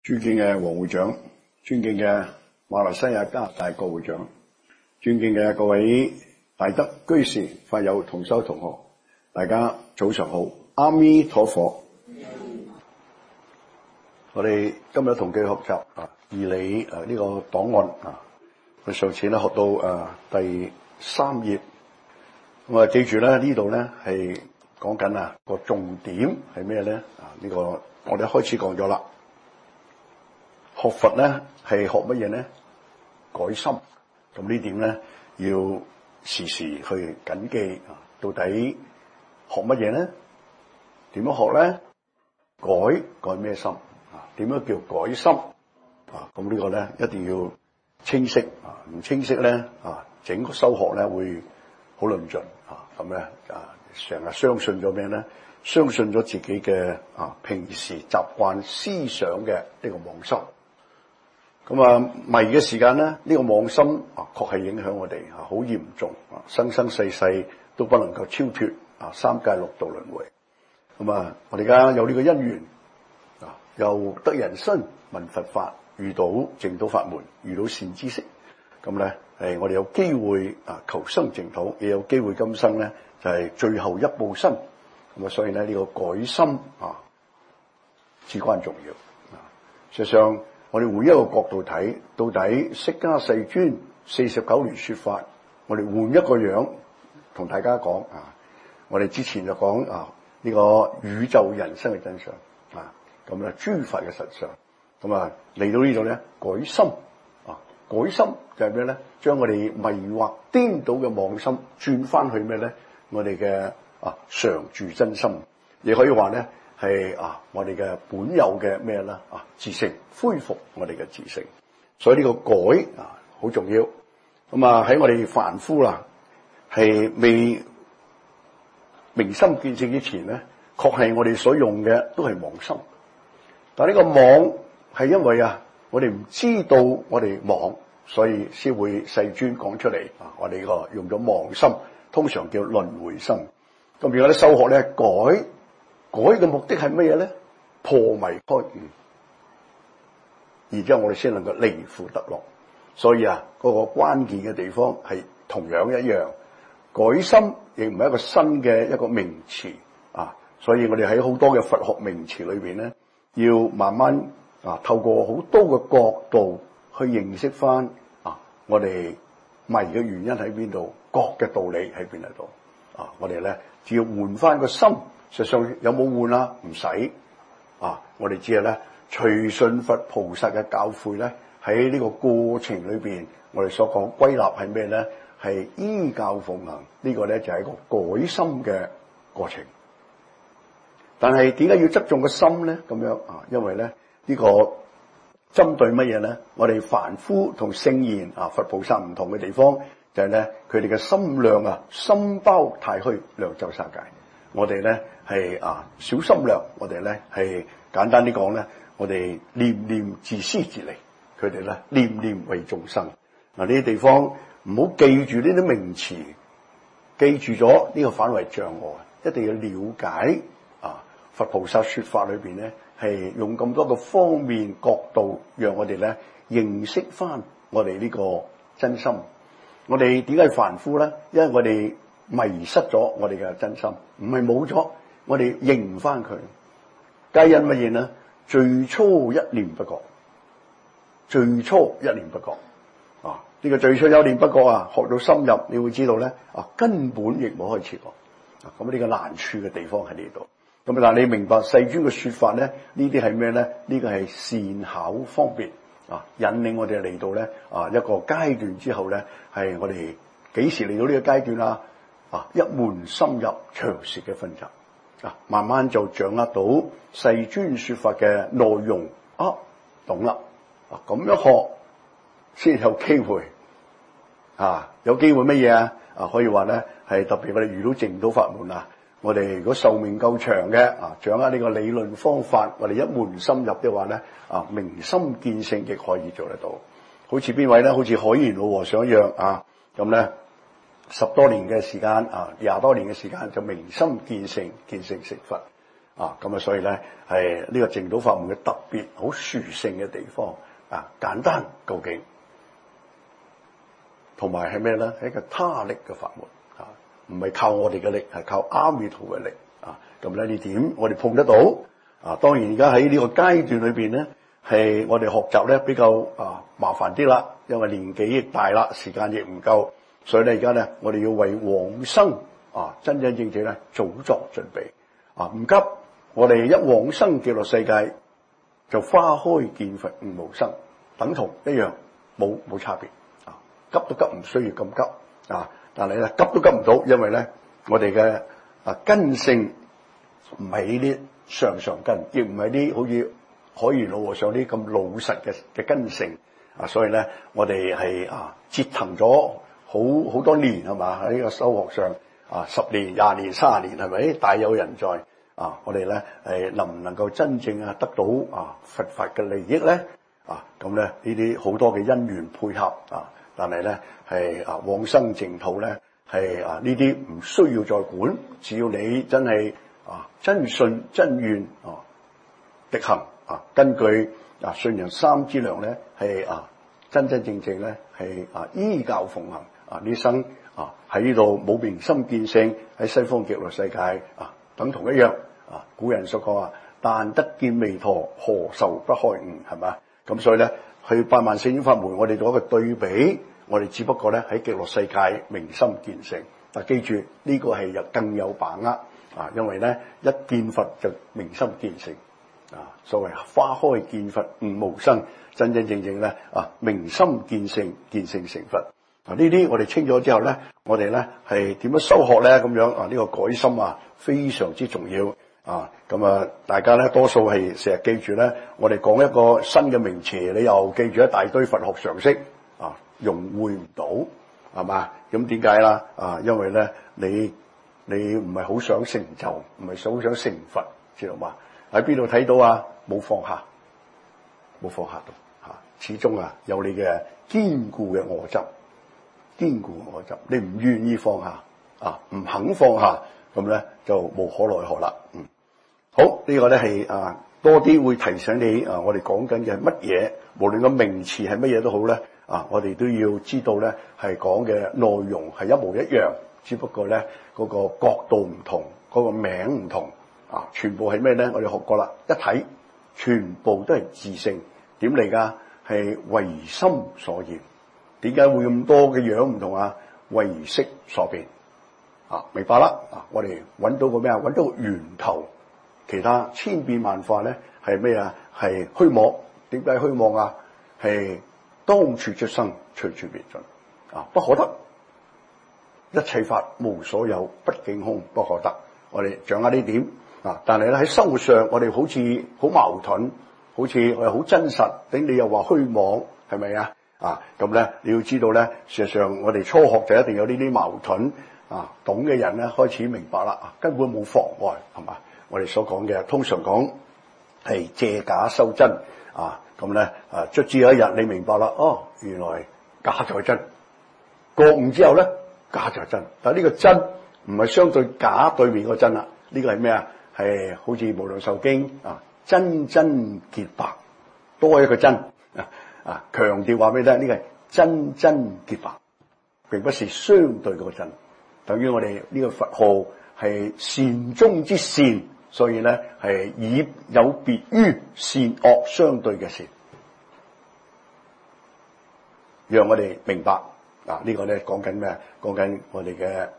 尊敬嘅黃會長，尊敬嘅馬來西亞加拿大國會長，尊敬嘅各位大德居士、法友、同修同學，大家早上好，阿彌陀佛。我哋今日同佢學習義理呢個檔案我上次咧學到第3頁，我記住咧呢度咧係講緊個重點係咩咧？呢個我哋一開始講咗啦。學佛咧係學乜嘢咧？改心。咁呢點咧要時時去謹記到底學乜嘢咧？點樣學咧？改咩心？點樣叫改心？咁呢個咧一定要清晰。唔清晰咧整個修學咧會好論盡。咁咧成日相信咗咩咧？相信咗自己嘅平時習慣思想嘅呢個妄心。咁迷嘅時間咧，呢個妄心確係影響我哋好嚴重，生生世世都不能夠超脫三界六道輪迴。咁我哋而家有呢個因緣又得人身聞佛法，遇到淨土法門，遇到善知識，咁咧我哋有機會求生淨土，亦有機會今生咧就係最後一報身。咁所以咧呢個改心至關重要。事實上我哋換一個角度睇，到底釋迦世尊49年說法，我哋換一個樣同大家講我哋之前就講呢個宇宙人生嘅真相咁諸法嘅實相。咁嚟到呢度咧改心改心就係咩咧？將我哋迷惑顛倒嘅妄心轉翻去咩咧？我哋嘅常住真心，亦可以話咧係我哋嘅本有嘅咩啦自性，恢復我哋嘅自性。所以呢個改好重要。咁喺我哋凡夫係未明心見性之前咧，確係我哋所用嘅都係妄心。但係呢個妄係因為我哋唔知道我哋妄，所以先會世尊講出嚟我哋個用咗妄心，通常叫輪迴心。咁如果咧修學咧改嘅目的係乜嘢咧？破迷開悟，然之後我哋先能夠離苦得樂。所以嗰個關鍵嘅地方係同樣一樣，改心亦唔係一個新嘅一個名詞所以我哋喺好多嘅佛學名詞裏邊咧，要慢慢透過好多嘅角度去認識翻我哋迷嘅原因喺邊度，覺嘅道理喺邊度我哋咧只要換翻個心。實際上有冇換唔使我哋只係咧隨順佛菩薩嘅教誨咧，喺呢個過程裏邊，我哋所講歸納係咩咧？係依教奉行。呢個咧就係一個改心嘅過程。但係點解要側重個心咧？咁樣因為咧呢個針對乜嘢咧？我哋凡夫同聖賢佛菩薩唔同嘅地方就係咧，佢哋嘅心量心包太虛，量周沙界。我哋咧係小心量，我哋咧係簡單啲講咧，我哋念念自私自利，佢哋咧念念為眾生。呢啲地方唔好記住呢啲名詞，記住咗呢個反為障礙。一定要了解佛菩薩說法裏邊咧係用咁多個方面角度，讓我哋咧認識翻我哋呢個真心。我哋點解凡夫咧？因為我哋迷失咗我哋嘅真心，唔係冇咗，我哋認翻佢。皆因乜嘢呢？最初一念不覺，最初一念不覺呢個最初一念不覺學到深入，你會知道咧根本亦冇開始過。咁呢個難處嘅地方喺呢度。咁但係你明白世尊嘅說法咧，呢啲係咩咧？呢個係善巧方便引領我哋嚟到咧一個階段之後咧，係我哋幾時嚟到呢個階段一門深入長時嘅分集慢慢就掌握到世尊說法嘅內容懂啦咁樣學先有機會有機會乜嘢可以話咧係特別我哋遇到淨土法門我哋如果壽命夠長嘅掌握呢個理論方法，我哋一門深入嘅話咧明心見性亦可以做得到。好似邊位咧？好似海賢老和尚一樣咁咧10多年嘅時間20多年嘅時間就明心見性，見性成佛。 咁啊，所以咧係呢個淨土法門嘅特別好殊勝嘅地方簡單究竟，同埋係咩咧？係一個他力嘅法門唔係靠我哋嘅力，係靠阿彌陀嘅力咁咧呢點我哋碰得到當然而家喺呢個階段裏邊咧，係我哋學習咧比較麻煩啲啦，因為年紀亦大啦，時間亦唔夠，所以咧而家咧我哋要為往生真真正正咧早作準備唔急。我哋一往生極樂世界就花開見佛悟無生，等同一樣，冇差別急都急唔需要咁急但係咧急都急唔到，因為咧我哋嘅根性唔係呢啲上根，亦唔係啲好似海賢老和尚啲咁老實嘅根性所以咧我哋係折騰咗好多年係嘛，喺呢個修學上10年、20年、30年係咪大有人在我哋咧係能唔能夠真正得到佛法嘅利益咧咁咧呢啲好多嘅因緣配合但係咧係往生淨土咧係呢啲唔需要再管，只要你真係真信真願力行根據信人三資糧咧係真真正正咧係依教奉行呢生喺呢度冇明心見性，喺西方極樂世界等同一樣古人所講但得見彌陀，何愁不開悟係嘛？咁所以咧去八萬四千法門，我哋做一個對比，我哋只不過咧喺極樂世界明心見性。但記住呢個係更有把握因為咧一見佛就明心見性所謂花開見佛悟無生，真真正正咧明心見性，見性成佛。呢啲我哋清咗之後咧，我哋咧係點樣修學咧？咁樣呢個改心非常之重要咁大家咧多數係成日記住咧，我哋講一個新嘅名詞，你又記住一大堆佛學常識融會唔到係嘛？咁點解啦？因為咧你唔係好想成就，唔係好想成佛，知道嘛？喺邊度睇到冇放下到始終有你嘅堅固嘅我執，堅固嘅我執，你唔願意放下唔肯放下，咁咧就無可奈何啦。好，呢個咧係多啲會提醒你我哋講緊嘅係乜嘢，無論個名詞係乜嘢都好咧我哋都要知道咧係講嘅內容係一模一樣，只不過咧嗰個角度唔同，嗰個名唔同全部係咩咧？我哋學過啦，一睇全部都係自性，點嚟㗎？係唯心所現。點解會咁多嘅樣唔同唯識所變明白啦我哋揾到個咩揾到個源頭，其他千變萬化咧係咩係虛妄。點解虛妄係當處出生，隨處滅盡不可得。一切法無所有，畢竟空，不可得。我哋掌握呢點但係咧喺生活上我哋好似好矛盾，好似我哋好真實，頂你又話虛妄，係咪咁咧你要知道咧，事實上我哋初學就一定有呢啲矛盾懂嘅人咧開始明白啦根本冇妨礙係嘛？我哋所講嘅通常講係借假修真咁咧卒之有一日你明白啦，原來假就係真，覺悟之後咧假就係真。但係呢個真唔係相對假對面個真啦，呢個係咩係好似無量壽經真真潔白，多一個真強調話俾你聽，呢個係真真潔白，並不是相對嗰個真。等於我哋呢個佛號係善中之善，所以咧係以有別於善惡相對嘅善，讓我哋明白呢個咧講緊咩？講緊我哋嘅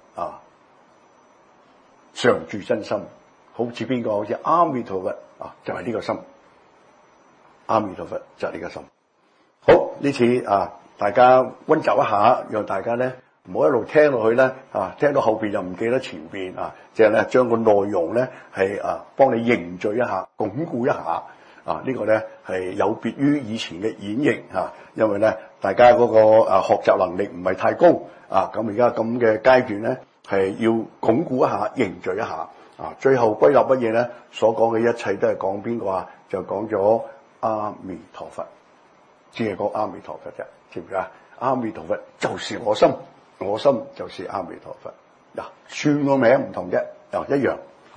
常住真心，好似邊個？好似阿彌陀佛就係呢個心，阿彌陀佛就係呢個心。好，呢次大家溫習一下，讓大家咧唔好一路聽落去咧聽到後邊又唔記得前邊即係咧將個內容咧係幫你凝聚一下，鞏固一下呢個咧係有別於以前嘅演繹因為咧大家嗰個學習能力唔係太高咁而家咁嘅階段咧係要鞏固一下，凝聚一下最後歸納乜嘢咧？所講嘅一切都係講邊個就講咗阿彌陀佛。只係講阿彌陀佛啫，知唔知阿彌陀佛就是我心，我心就是阿彌陀佛。算個名唔同啫，一樣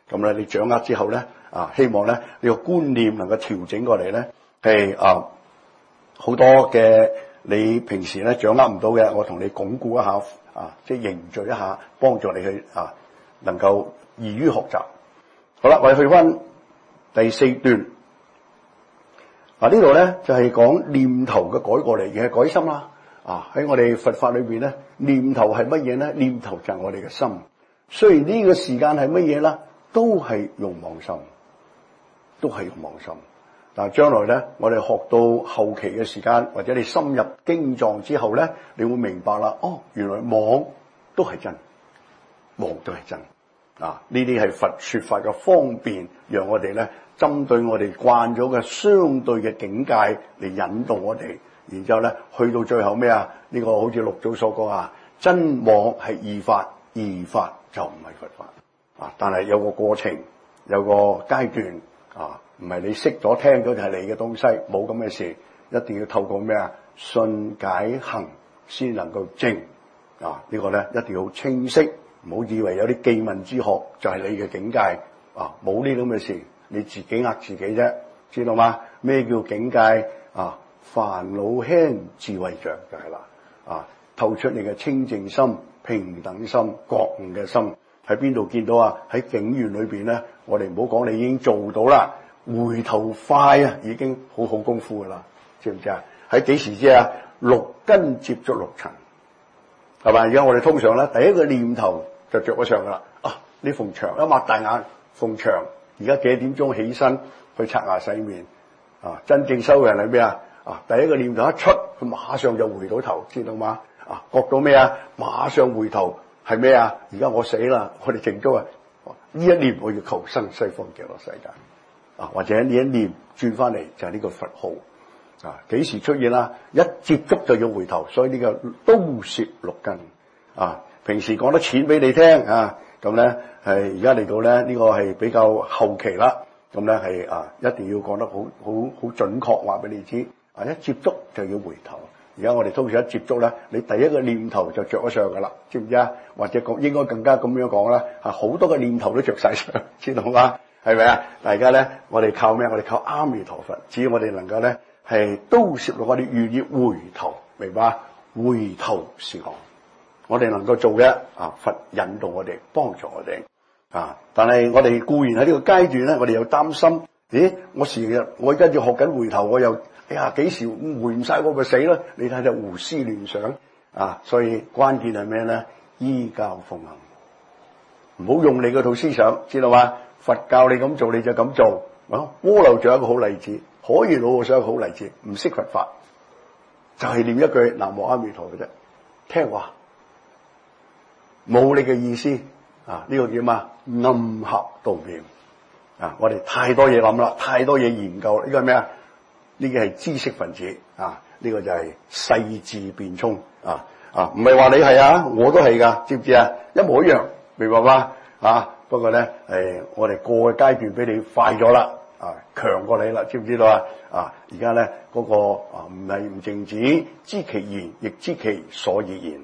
咁咧你掌握之後咧，希望咧呢個觀念能夠調整過嚟咧，係好多嘅你平時咧掌握唔到嘅，我同你鞏固一下，即係凝聚一下，幫助你去能夠易於學習。好啦，我哋去翻第4段。呢度咧就係講念頭嘅改過嚟，而係改心啦。喺我哋佛法裏邊咧，念頭係乜嘢咧？念頭就係我哋嘅心。雖然呢個時間係乜嘢啦，都係慾望心，都係慾望心。但係將來咧，我哋學到後期嘅時間，或者你深入經藏之後咧，你會明白啦。原來妄都係真，妄都係真。呢啲係佛說法嘅方便，讓我哋咧針對我哋慣咗嘅相對嘅境界嚟引導我哋，然之後咧去到最後咩啊？呢個好似六祖所講真妄係異法，異法就唔係佛法。但係有個過程，有個階段唔係你識咗聽咗就係你嘅東西，冇咁嘅事。一定要透過咩信解行先能夠證。呢個咧一定要好清晰。唔好以為有啲記問之學就係你嘅境界，冇呢咁嘅事，你自己呃自己啫，知道嗎？咩叫境界？煩惱輕，智慧長就係啦。透出你嘅清淨心、平等心、覺悟嘅心喺邊度見到啊？喺境緣裏邊咧，我哋唔好講你已經做到啦，回頭快已經好好功夫噶啦，知唔知啊？喺幾時知啊？6根接觸6塵，係咪？而家我哋通常咧，第一個念頭就着咗上噶啦。呢逢牆一擘大眼，逢牆而家幾點鐘起身去刷牙洗面？真正修嘅人係咩啊？第一個念頭一出，佢馬上就回到頭，知道嗎？覺到咩啊？馬上回頭係咩啊？而家我死啦，我哋淨咗呢一念我要求生西方極樂世界，或者呢一念轉翻嚟就係呢個佛號。幾時出現啦？一接觸就要回頭，所以呢個都攝6根。平時講得淺俾你聽咁咧係而家嚟到咧呢個係比較後期啦。咁咧係一定要講得好準確，話俾你知。一接觸就要回頭。而家我哋通常一接觸咧，你第一個念頭就着咗上噶啦，知唔知啊？或者應該更加咁樣講啦，好多個念頭都着晒上，知道嗎？係咪啊？大家咧，我哋靠咩？我哋靠阿彌陀佛，只要我哋能夠咧係都攝到我哋願意回頭，明白？回頭是岸，我哋能夠做嘅佛引導我哋，幫助我哋但係我哋固然喺呢個階段咧，我哋又擔心，我而家要學緊回頭，我又幾時回唔晒我咪死咯？你睇就胡思亂想所以關鍵係咩咧？依教奉行，唔好用你嗰套思想，知道嗎？佛教你咁做你就咁做。窩樓仲有一個好例子，可以老和尚一個好例子，唔識佛法就係念一句南無阿彌陀嘅啫，聽話冇你嘅意思呢個叫咩？暗合道念我哋太多嘢諗啦，太多嘢研究，呢個係咩啊？呢個係知識分子呢個就係細緻變聰唔係話你係我都係噶，知唔知啊？一模一樣，明白嗎？不過咧我哋過嘅階段比你快咗啦，強過你啦，知唔知道而家咧嗰個唔係唔淨止知其言，亦知其所以言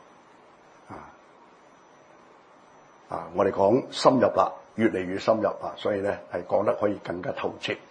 我哋講深入啦，越嚟越深入所以咧係講得可以更加透徹。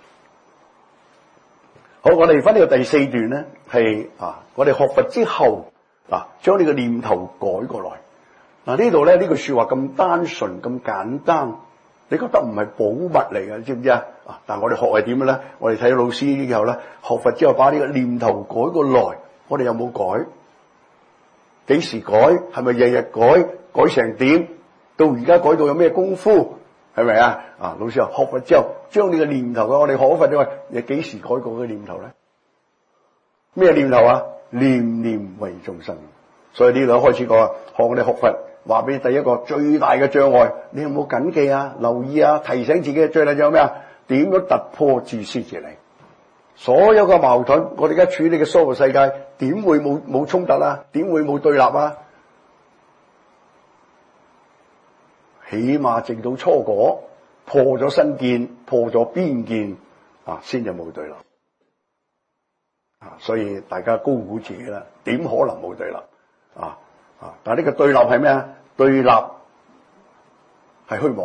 好，我哋翻呢個第4段咧，係我哋學佛之後將呢個念頭改過來。呢度咧呢句說話咁單純咁簡單，你覺得唔係寶物嚟嘅，知唔知但係我哋學係點嘅咧？我哋睇老師以後咧，學佛之後把呢個念頭改過來，我哋有冇改？幾時改？係咪日日改？改成點？到而家改到有咩功夫？係咪老師學佛之後將呢個念頭我哋學佛之後，你幾時改過嘅念頭咧？咩念頭念念為眾生。所以呢度開始講學我哋學佛，話俾你第一個最大嘅障礙，你有冇謹記留意提醒自己最大障礙咩？點樣突破自私自利？所有嘅矛盾，我哋而家處理嘅娑婆世界，點會冇衝突點會冇對立起碼證到初果，破咗身見，破咗邊見先至冇對立所以大家高估自己啦，點可能冇對立但係呢個對立係咩？對立係虛妄嘅，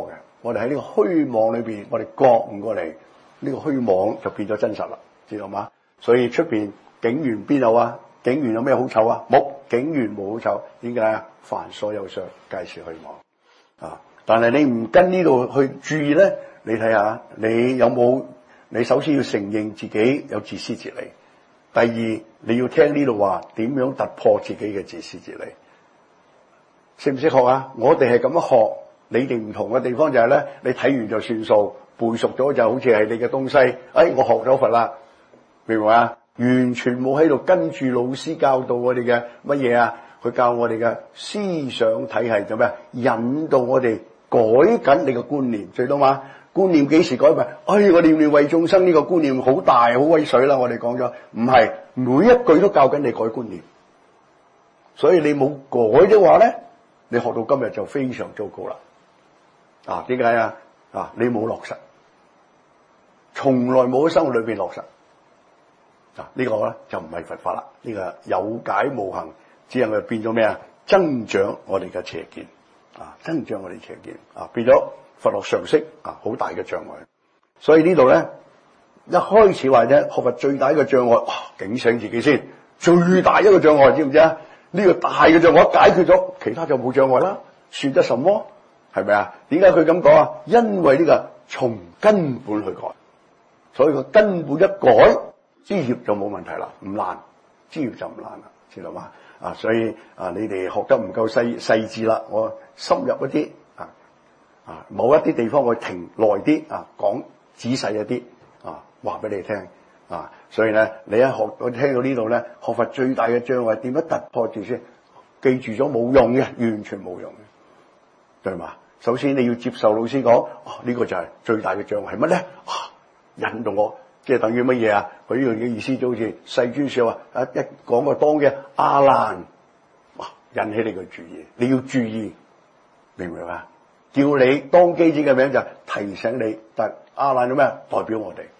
我哋喺呢個虛妄裏邊，我哋覺唔過嚟，呢個虛妄就變咗真實啦，知道嗎？所以出邊警員邊有啊？警員有咩好醜啊？冇，警員冇好醜，點解啊？凡所有相，皆是虛妄啊！但係你唔跟呢度去注意咧，你睇下你有冇？你首先要承認自己有自私自利，第二你要聽呢度話點樣突破自己嘅自私自利，識唔識學啊？我哋係咁樣學，你哋唔同嘅地方就係咧，你睇完就算數，背熟咗就好似係你嘅東西，我學咗佛啦，明唔明啊？完全冇喺度跟住老師教導我哋嘅乜嘢啊？佢教我哋嘅思想體系做咩？引導我哋改緊你嘅觀念，最多嘛？觀念幾時改咪？我念念為眾生呢個觀念好大好威水啦！我哋講咗，唔係每一句都教緊你改觀念，所以你冇改的話咧，你學到今日就非常糟糕啦！點解啊？你冇落實，從來冇喺生活裏邊落實。呢個咧就唔係佛法啦，呢個有解無行，只係佢變咗咩啊？增長我哋嘅邪見增長我哋邪見變咗佛學常識好大嘅障礙。所以呢度咧一開始話啫，學佛最大嘅障礙，警醒自己先。最大一個障礙知唔知啊？呢個大嘅障礙解決咗，其他就冇障礙啦，算得什麼？係咪啊？點解佢咁講啊？因為呢個從根本去改，所以佢根本一改，枝葉就冇問題啦，唔爛，枝葉就唔爛啦，知道嘛？所以你哋學得唔夠細緻啦，我深入一啲某一啲地方我停耐啲講仔細一啲話俾你聽所以咧你一學我聽到呢度咧，學佛最大嘅障礙點樣突破住先？記住咗冇用嘅，完全冇用嘅，對嘛？首先你要接受老師講呢個就係最大嘅障礙係乜咧？引導我。即係等於乜嘢啊？佢呢個嘅意思就好似世尊說話一講個當嘅阿難，引起你嘅注意，你要注意，明唔明啊？叫你當機子嘅名就提醒你，但阿難有咩？代表我哋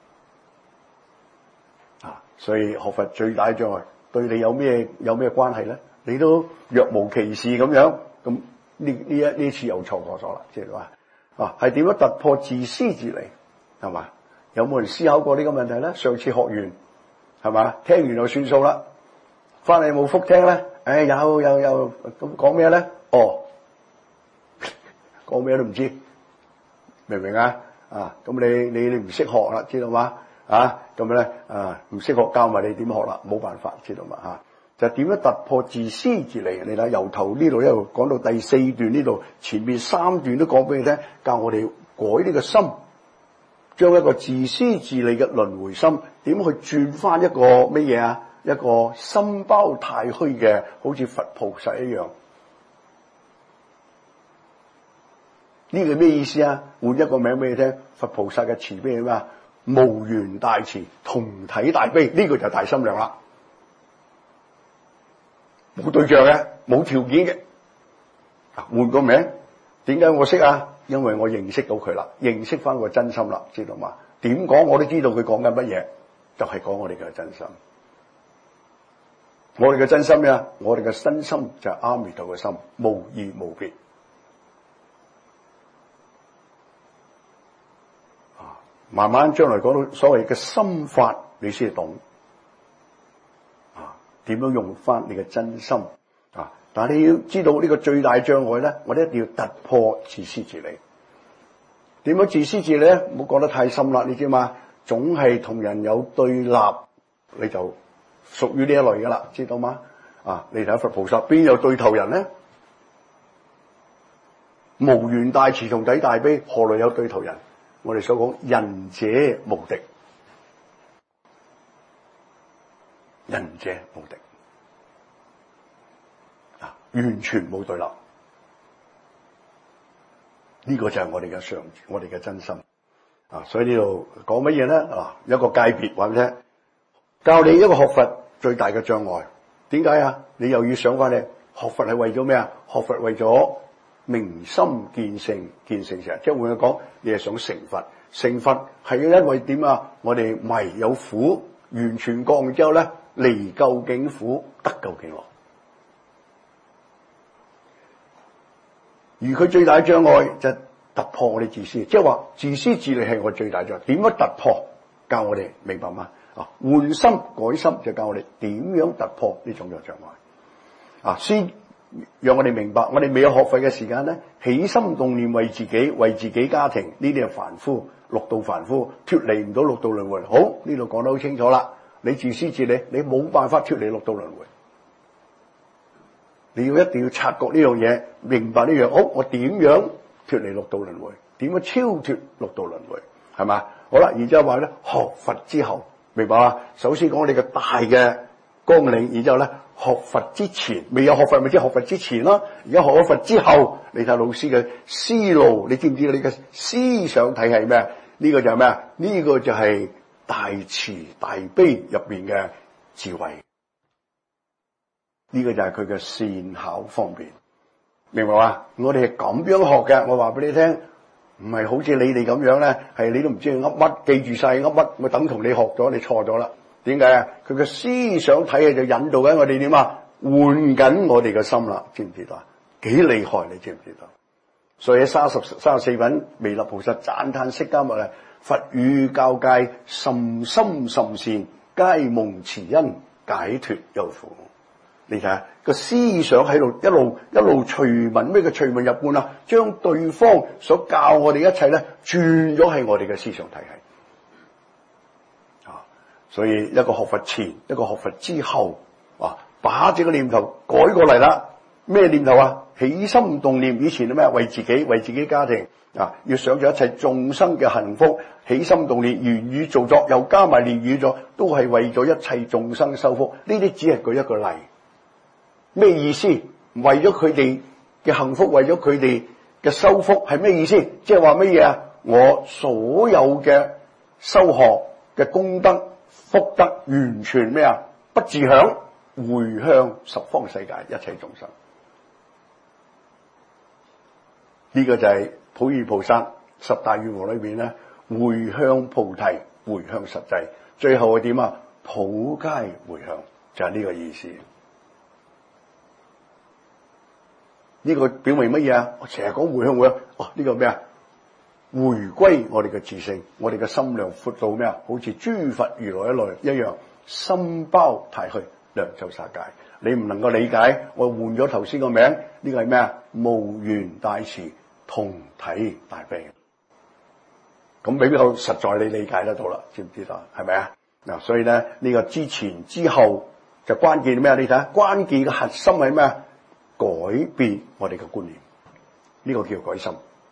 所以學佛最大嘅障礙對你有咩關係咧？你都若無其事咁樣，咁呢次又錯過咗啦，即係話係點樣突破自私自利係嘛？有冇人思考過呢個問題咧？上次學完係嘛？聽完就算數啦，翻嚟冇復聽咧？有咁講咩咧？講咩都唔知，明唔明啊？咁你唔識學啦，知道嘛？咁咧唔識學教埋你點學啦，冇辦法，知道嘛？就點樣突破自私自利？你睇由頭呢度一路講到第4段呢度，前面3段都講俾你聽，教我哋改呢個心。將一個自私自利嘅輪迴心，點去轉翻一個乜嘢啊？一個心包太虛嘅，好似佛菩薩一樣。呢個咩意思啊？換一個名俾你聽，佛菩薩嘅慈悲係咩啊？無緣大慈，同體大悲，呢個就係大心量啦。冇對象嘅，冇條件嘅。換個名，點解我識啊？因為我認識到佢啦，認識翻個真心啦，知道嘛？點講我都知道佢講緊乜嘢，就係講我哋嘅真心。我哋嘅真心呀，我哋嘅身心就係阿彌陀嘅心，無異無別。慢慢將來講到所謂嘅心法，你先懂點樣用翻你嘅真心但係你要知道呢個最大障礙咧，我哋一定要突破自私自利。點樣自私自利咧？唔好講得太深啦，你知嘛？總係同人有對立，你就屬於呢一類噶啦，知道嗎？你睇佛菩薩邊有對頭人咧？無緣大慈同體大悲，何來有對頭人？我哋所講仁者無敵，仁者無敵。完全冇對立，呢個就係我哋嘅我哋嘅真心所以呢度講乜嘢咧？一個界別話俾你聽，教你一個學佛最大嘅障礙，點解啊？你又要想翻嚟學佛係為咗咩啊？學佛為咗明心見性，見性成，即係換句講，你係想成佛。成佛係因為點啊？我哋迷有苦，完全覺悟之後咧，離究竟苦，得究竟樂。而佢最大嘅障礙就突突破我哋自私，即係話自私自利係我最大障礙。點樣突破？教我哋明白嗎？換心改心就教我哋點樣突破呢種嘅障礙。先讓我哋明白，我哋未有學費嘅時間咧，起心動念為自己、為自己家庭，呢啲係凡夫，六道凡夫，脫離唔到六道輪迴。好，呢度講得好清楚啦。你自私自利，你冇辦法脫離六道輪迴。你一定要察覺呢樣嘢，明白呢樣。好，我點樣脫離六道輪迴？點樣超脫六道輪迴？係嘛？好啦，然之後話咧，學佛之後，明白嘛？首先講我哋嘅大嘅綱領，然之後咧，學佛之前未有學佛，咪即係學佛之前咯。而家學咗佛之後，你睇老師嘅思路，你知唔知道你嘅思想體系咩？呢個就係咩啊？呢個就係大慈大悲入邊嘅智慧。呢個就係佢嘅善巧方便，明白嘛？我哋係咁樣學嘅，我話俾你聽，唔係好似你哋咁樣咧，係你都唔知佢噏乜，記住晒噏乜，我等同你學咗，你錯咗啦。點解啊？佢嘅思想體系就引導緊我哋點啊？換緊我哋嘅心啦，知唔知道啊？幾厲害，你知唔知道？所以喺34品彌勒菩薩讚歎釋迦牟尼佛語教誡甚深甚善，皆蒙慈恩解脫憂苦。你睇下個思想喺度一路隨文，咩叫隨文入觀啊？將對方所教我哋一切咧轉咗係我哋嘅思想體系。所以一個學佛前，一個學佛之後，把這個念頭改過嚟啦。咩念頭啊？起心動念，以前係咩？為自己，為自己家庭要想住一切眾生嘅幸福。起心動念，言語造作，又加埋念語咗，都係為咗一切眾生修福。呢啲只係舉一個例。咩意思？為咗佢哋嘅幸福，為咗佢哋嘅修福，係咩意思？即係話乜嘢啊？我所有嘅修學嘅功德福德，完全咩啊？不自享，回向十方世界一切眾生。呢個就係普賢菩薩十大願王裏邊咧，回向菩提，回向實際，最後係點啊？普皆回向，就係呢個意思。呢個表明乜嘢啊？我成日講回向回向，呢個咩啊？回歸我哋嘅自性，我哋嘅心量闊到咩啊？好似諸佛如來一樣，心包太虛，量周沙界。你唔能夠理解，我換咗頭先個名，呢個係咩啊？無緣大慈，同體大悲。咁比較實在，你理解得到啦，知唔知道？係咪啊？嗱，所以咧呢個之前之後就關鍵咩啊？你睇下，關鍵嘅核心係咩啊？改變我哋嘅觀念，呢個叫改心。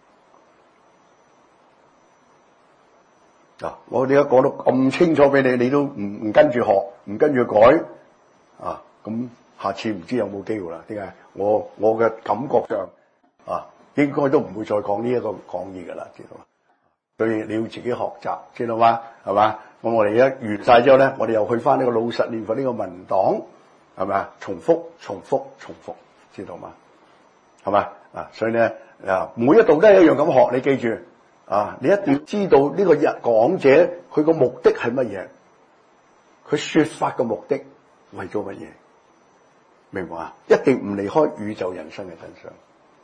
我哋而家講到咁清楚俾你，你都唔跟住學，唔跟住改，咁下次唔知有冇機會啦？點解？我嘅感覺上應該都唔會再講呢一個講義噶啦，知道嘛？所以你要自己學習，知道嘛？係嘛？咁我哋而家完晒之後咧，我哋又去翻呢個老實念佛呢個文檔，係咪啊？重複，知道嘛？係嘛？所以咧每一度都係一樣咁學，你記住你一定要知道呢個講者佢個目的係乜嘢，佢說法嘅目的為咗乜嘢，明白啊？一定唔離開宇宙人生嘅真相，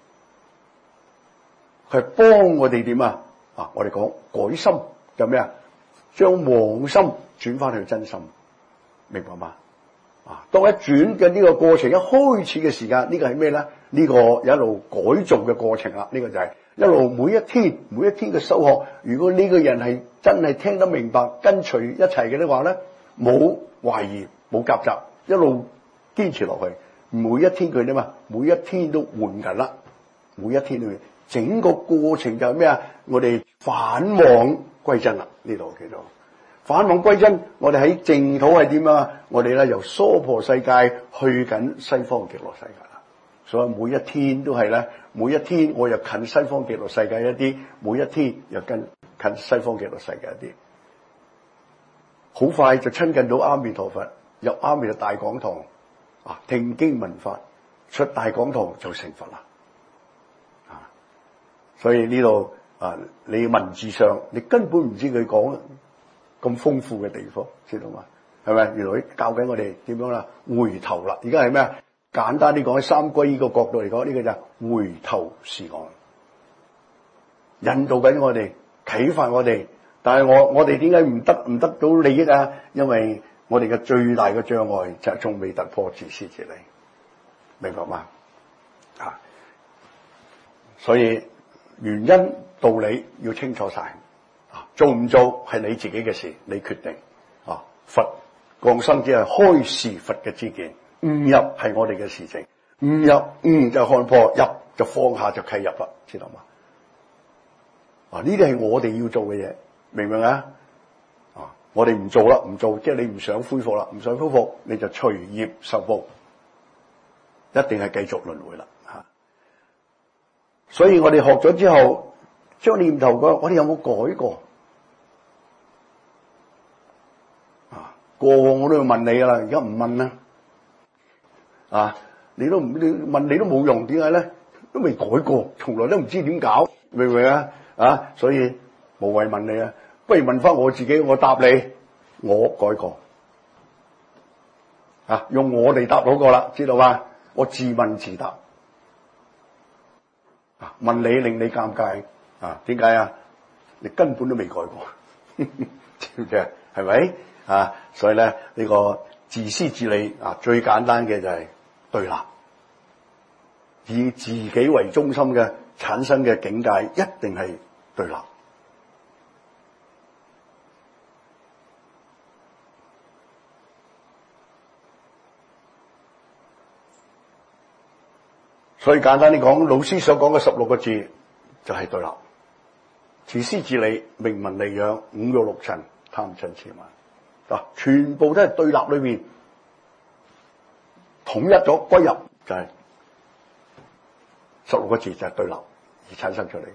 佢係幫我哋點啊？我哋講改心就咩啊？將妄心轉翻去真心，明白嗎？當一轉嘅呢個過程一開始嘅時間，呢個係咩咧？呢個有一路改造嘅過程啦。呢個就係一路每一天嘅修學。如果呢個人係真係聽得明白，跟隨一齊嘅話咧，冇懷疑，冇夾雜，一路堅持落去。每一天佢點啊？每一天都換緊啦。每一天佢整個過程就係咩啊？我哋返往歸真啦。呢度叫做返往歸真。我哋喺淨土係點啊？我哋咧由娑婆世界去緊西方極樂世界啦。所以每一天都係咧，每一天我又近西方極樂世界一啲，每一天又近西方極樂世界一啲。好快就親近到阿彌陀佛，入阿彌陀大講堂聽經聞法，出大講堂就成佛啦。所以呢度你文字上你根本唔知佢講咁豐富嘅地方，知道嘛？係咪？原來佢教緊我哋點樣啦？回頭啦！而家係咩啊？簡單啲講，喺三皈依個角度嚟講，呢個就係回頭是岸。 引導緊我哋，啟發我哋。但係我哋點解唔得到利益啊？因為我哋嘅最大嘅障礙就係仲未突破自私自利，明白嗎？啊，所以原因道理要清楚晒。啊，做唔做係你自己嘅事，你決定。啊，佛降生只係開示佛嘅知見，誤入係我哋嘅事情，誤入就看破，入就放下就契入啦，知道嗎？啊，呢啲係我哋要做嘅嘢。明唔明啊？啊，我哋唔做啦，唔做，即係你唔想恢復啦，唔想恢復，你就隨業受報，一定係繼續輪迴啦吓。所以我哋學咗之後，將念頭講，我哋有冇改過？啊，過往我都要問你噶啦，而家唔問啦。啊，你問你都冇用，點解咧？都未改過，從來都唔知點搞，明唔明啊？啊，所以無謂問你啊。不如問翻我自己，我答你，我改過啊，用我哋答好過啦，知道嗎？我自問自答啊，問你令你尷尬啊？點解啊？你根本都未改過，知唔知啊？係咪啊？所以咧，呢個自私自利啊，最簡單嘅就係對立，以自己為中心嘅產生嘅境界，一定係對立。所以簡單啲講，老師所講嘅16個字就係對立：自私自利、名聞利養、五欲六塵、貪嗔癡慢。嗱，全部都係對立裏面統一咗歸入，就係16個字就係對立而產生出嚟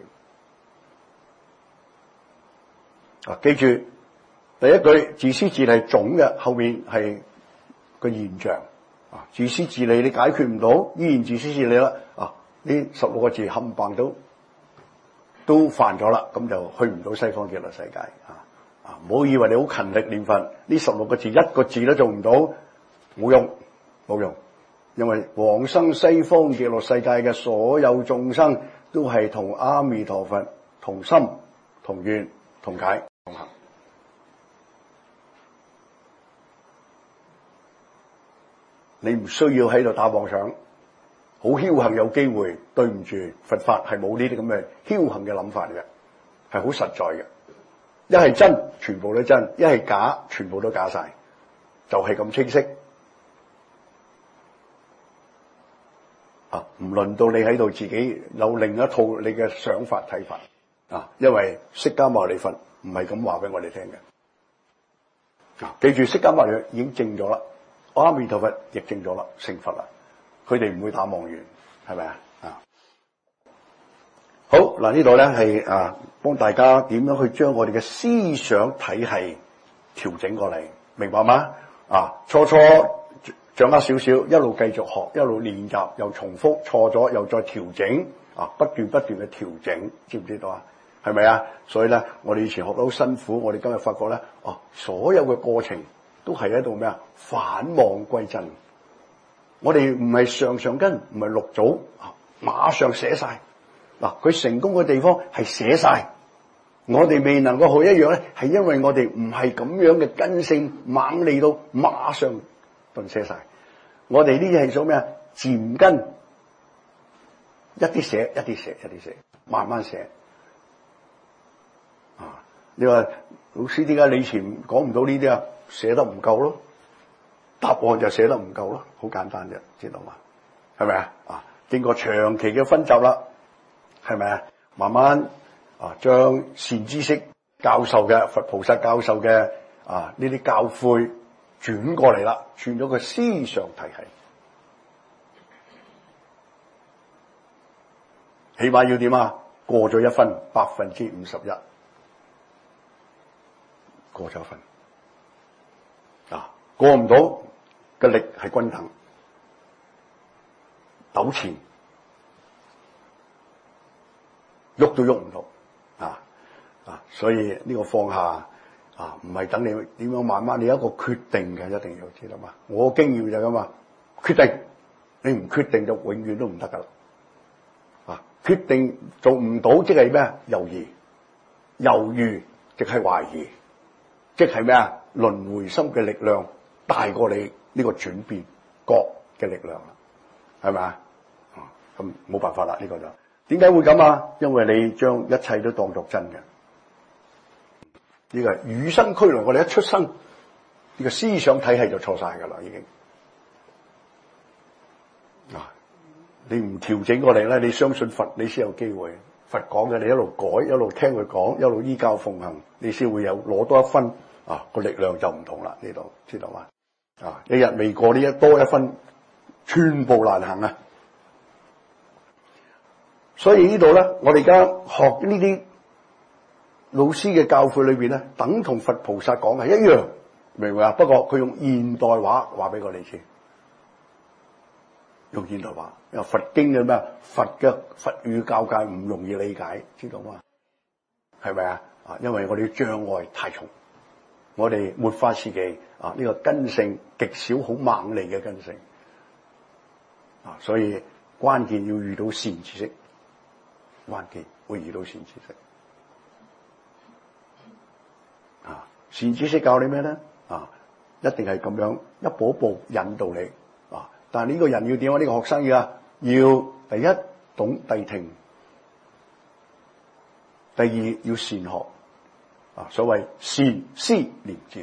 嘅。啊，記住第一句自私自利係總嘅，後面係個現象。啊，自私自利你解決唔到，依然自私自利啦。啊，呢16個字冚唪唥都犯咗啦，咁就去唔到西方極樂世界。啊，唔好以為你好勤力念佛，呢16個字一個字都做唔到，冇用，冇用。因為往生西方極樂世界嘅所有眾生都係同阿彌陀佛同心、同願、同解、同行。你唔需要喺度打妄想，好僥倖有機會，對唔住，佛法係冇呢啲咁嘅僥倖嘅諗法嘅，係好實在嘅。一係真，全部都真；一係假，全部都假晒，就係咁清晰。啊，唔輪到你喺度自己有另一套你嘅想法睇法。啊，因為釋迦牟尼佛唔係咁話俾我哋聽嘅。啊，記住釋迦牟尼已經證咗啦。阿彌陀佛亦證咗啦，成佛啦，佢哋唔會打妄語，係咪啊？啊，好嗱，呢度咧係啊，幫大家點樣去將我哋嘅思想體系調整過嚟，明白嗎？啊，初初掌握少少，一路繼續學，一路練習，又重複錯咗，又再調整，啊，不斷嘅調整，知唔知道啊？係咪啊？所以咧，我哋以前學得好辛苦，我哋今日發覺咧，哦，所有嘅過程都係喺度咩啊？反望歸真。我哋唔係上根，唔係六祖，馬上寫晒。嗱，佢成功嘅地方係寫晒。我哋未能夠學一樣咧，係因為我哋唔係咁樣嘅根性猛利到馬上頓寫晒。我哋呢啲係做咩啊？漸根，一啲寫，一啲寫，一啲寫，慢慢寫。啊，你話老師點解你以前講唔到呢啲啊？寫得唔夠咯，答案就寫得唔夠咯，好簡單啫，知道嘛？係咪啊？啊，經過長期嘅分集啦，係咪啊？慢慢啊，將善知識教授嘅佛菩薩教授嘅啊呢啲教誨轉過嚟啦，轉咗個思想體系，起碼要點啊？過咗1分，51%，過咗1分。啊，過唔到嘅力係均等，糾纏，喐都喐唔到，所以呢個放下啊，唔係等你點樣慢慢，你有一個決定嘅，一定要知道嘛。我經驗就咁啊，決定，你唔決定就永遠都唔得噶啦。啊， 決定做唔到，即係咩？猶豫，猶豫即係懷疑，即係咩啊？輪迴心嘅力量大過你呢個轉變覺嘅力量啦，係咪啊？咁冇辦法啦，呢個就點解會咁啊？因為你將一切都當作真嘅，呢個係與生俱來，我哋一出生呢個思想體系就錯晒噶啦，已經。你唔調整過嚟咧，你相信佛，你先有機會。佛講嘅，你一路改，一路聽佢講，一路依教奉行，你先會有攞多一分個力量就唔同啦。呢度知道嘛？一日未過呢，多一分，寸步難行啊！所以呢度咧，我哋而家學呢啲老師嘅教誨裏邊咧，等同佛菩薩講係一樣，明唔明啊？不過佢用現代話話俾我哋知。用現代話，因為佛經嘅咩？佛語教界唔容易理解，知道嘛？係咪啊？因為我哋障礙太重，我哋末法時期呢個根性極少好猛利嘅根性所以關鍵要遇到善知識，關鍵會遇到善知識善知識教你咩咧？一定係咁樣一步一步引導你。但係呢個人要點啊？呢個學生要第一懂諦聽，第二要善學所謂善思念智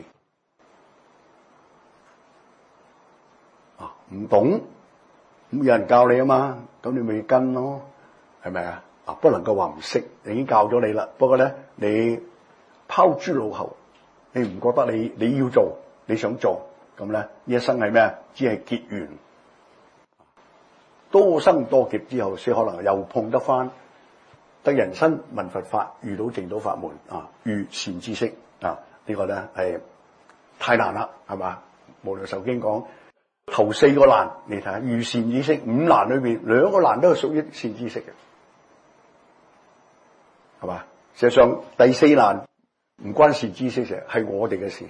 唔懂咁有人教你啊嘛，咁你咪跟咯，係咪啊？不能夠話唔識，已經教咗你啦。不過咧，你拋諸腦後，你唔覺得你要做，你想做咁咧？呢一生係咩？只係結緣。多生多劫之後，先可能又碰得翻得人生聞佛法，遇到淨土法門遇善知識呢個咧係太難啦，係嘛？無量壽經講頭4個難，你睇下遇善知識5難裏邊2個難都係屬於善知識嘅，係嘛？事實上第4難唔關善知識事，係我哋嘅事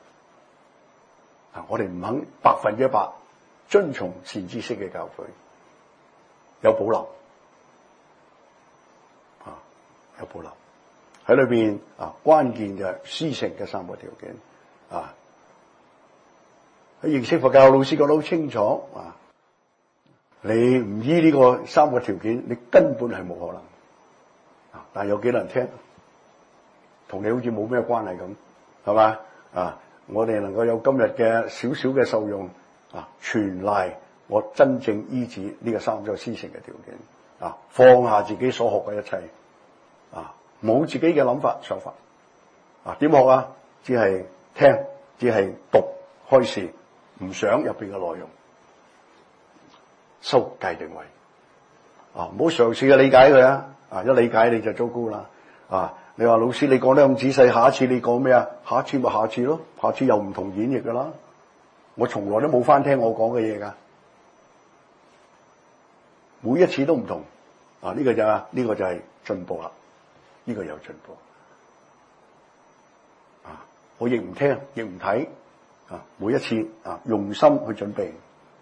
我哋唔肯100%遵從善知識嘅教誨。有保留有保留喺裏邊關鍵就係師承嘅3個條件喺認識佛教老師講得好清楚你唔依呢個3個條件，你根本係冇可能但係有幾多人聽？同你好似冇咩關係咁，係嘛我哋能夠有今日嘅少少嘅受用全賴我真正依止呢個3個師承嘅條件放下自己所學嘅一切冇自己嘅諗法想法點學啊？只係聽，只係讀開示，唔想入邊嘅內容，修戒定慧唔好嘗試嘅理解佢一理解你就糟糕啦你話老師你講得咁仔細，下一次你講咩啊？下一次咪下次咯，下次又唔同演繹噶啦。我從來都冇翻聽我講嘅嘢噶。每一次都唔同呢個就係進步啦，呢個有進步我亦唔聽亦唔睇每一次用心去準備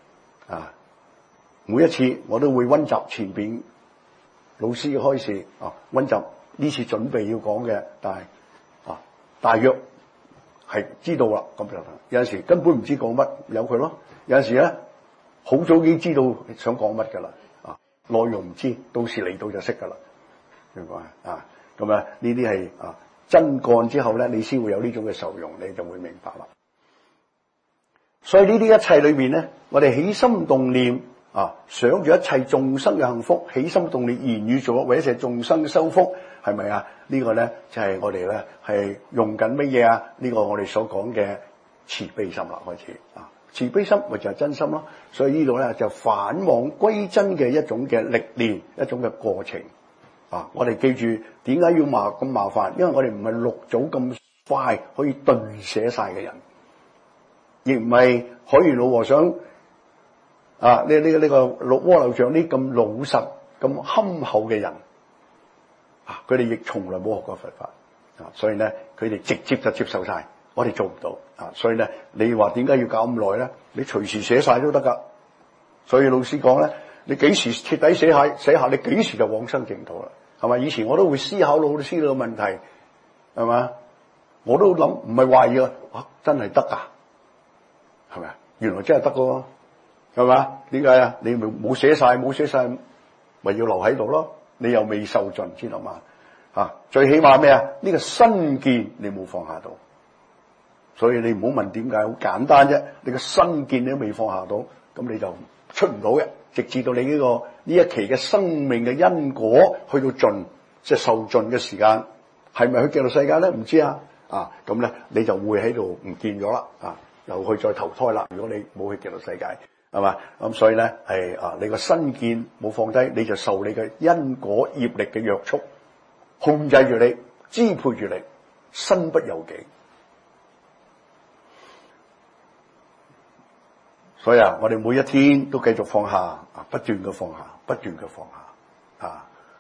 每一次我都會溫習前邊老師嘅開示溫習呢次準備要講嘅，但係大約係知道啦，咁就得。有陣時根本唔知講乜，由佢咯。有陣時咧好早已經知道想講乜噶啦內容唔知，到時嚟到就識噶啦，明白咁呢啲係真幹之後咧，你先會有呢種嘅受用，你就會明白啦。所以呢啲一切裏面咧，我哋起心動念想住一切眾生嘅幸福，起心動念言語做為一切眾生修福，係咪呢個咧就係我哋咧係用緊乜嘢呢個我哋所講嘅慈悲心啦，開始慈悲心咪就係真心咯。所以呢度咧就返妄歸真嘅一種嘅歷練，一種嘅過程我哋記住點解要咁麻煩？因為我哋唔係六祖咁快可以頓寫晒嘅人，亦唔係海源老和尚呢個窩樓像呢咁老實咁憨厚嘅人佢哋亦從來冇學過佛法所以咧佢哋直接就接受晒，我哋做唔到所以咧你話點解要搞咁耐咧？你隨時寫晒都得噶。所以老師講咧你幾時徹底寫下，你幾時就往生淨土啦，係咪？以前我都會思考到好多思路嘅問題，係嘛？我都諗唔係懷疑啊，真係得噶，係咪啊？原來真係得噶，係嘛？點解啊？你冇寫晒，咪要留喺度咯？你又未受盡，知道嘛？最起碼咩啊？呢個身見你冇放下到，所以你唔好問點解，好簡單啫。你個身見你都未放下到，咁你就出唔到嘅。直至到你呢一期嘅生命嘅因果去到盡，即係受盡嘅時間，係咪去極樂世界咧？唔知啊。咁咧你就會喺度唔見咗啦。又去再投胎啦。如果你冇去極樂世界，係嘛？咁所以咧你個身見冇放低，你就受你嘅因果業力嘅約束，控制住你，支配住你，身不由己。所以我哋每一天都繼續放下，不斷嘅放下，不斷嘅放下。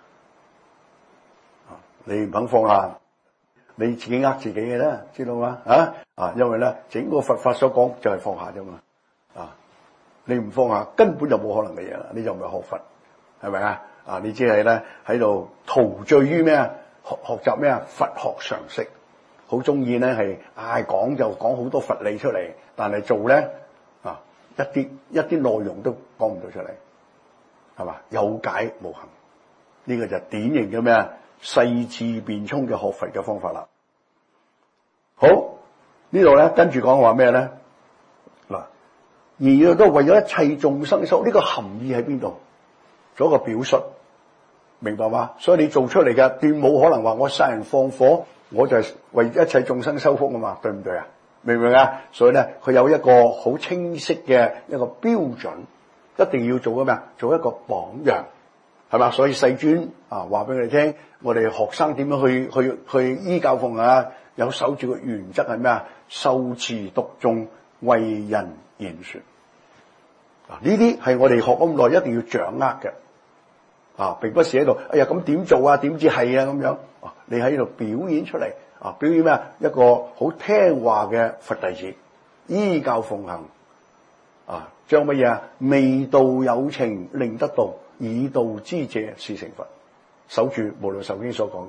你唔肯放下，你自己呃自己嘅啦，知道嗎？因為咧整個佛法所講就係放下啫嘛。你唔放下，根本就冇可能嘅嘢啦。你就唔係學佛，係咪啊？你只係咧喺度陶醉於咩啊？學習咩啊？佛學常識，好中意咧係講就講好多佛理出嚟，但係做咧一啲內容都講唔到出嚟，係嘛？有解無行，呢個就典型嘅咩啊？細緻辯聰嘅學佛嘅方法啦。好，呢度咧跟住講話咩咧？嗱，而都為咗一切眾生修，呢個含義喺邊度？做一個表述，明白嗎？所以你做出嚟嘅，斷冇可能話我殺人放火，我就係為一切眾生修福啊嘛，對唔對啊？明唔明啊？所以咧，佢有一個好清晰嘅一個標準，一定要做嘅咩啊？做一個榜樣，係嘛？所以世尊話俾我哋聽，我哋學生點樣去依教奉啊？有守住個原則係咩啊？受持讀誦，為人言說。呢啲係我哋學咁耐一定要掌握嘅，並不是喺度，哎呀咁點做啊？點知係啊咁樣？你喺度表演出嚟。表演咩啊？一個好聽話嘅佛弟子，依教奉行，將乜嘢啊？未度有情，令得度，以度之者是成佛。守住無量壽經所講嘅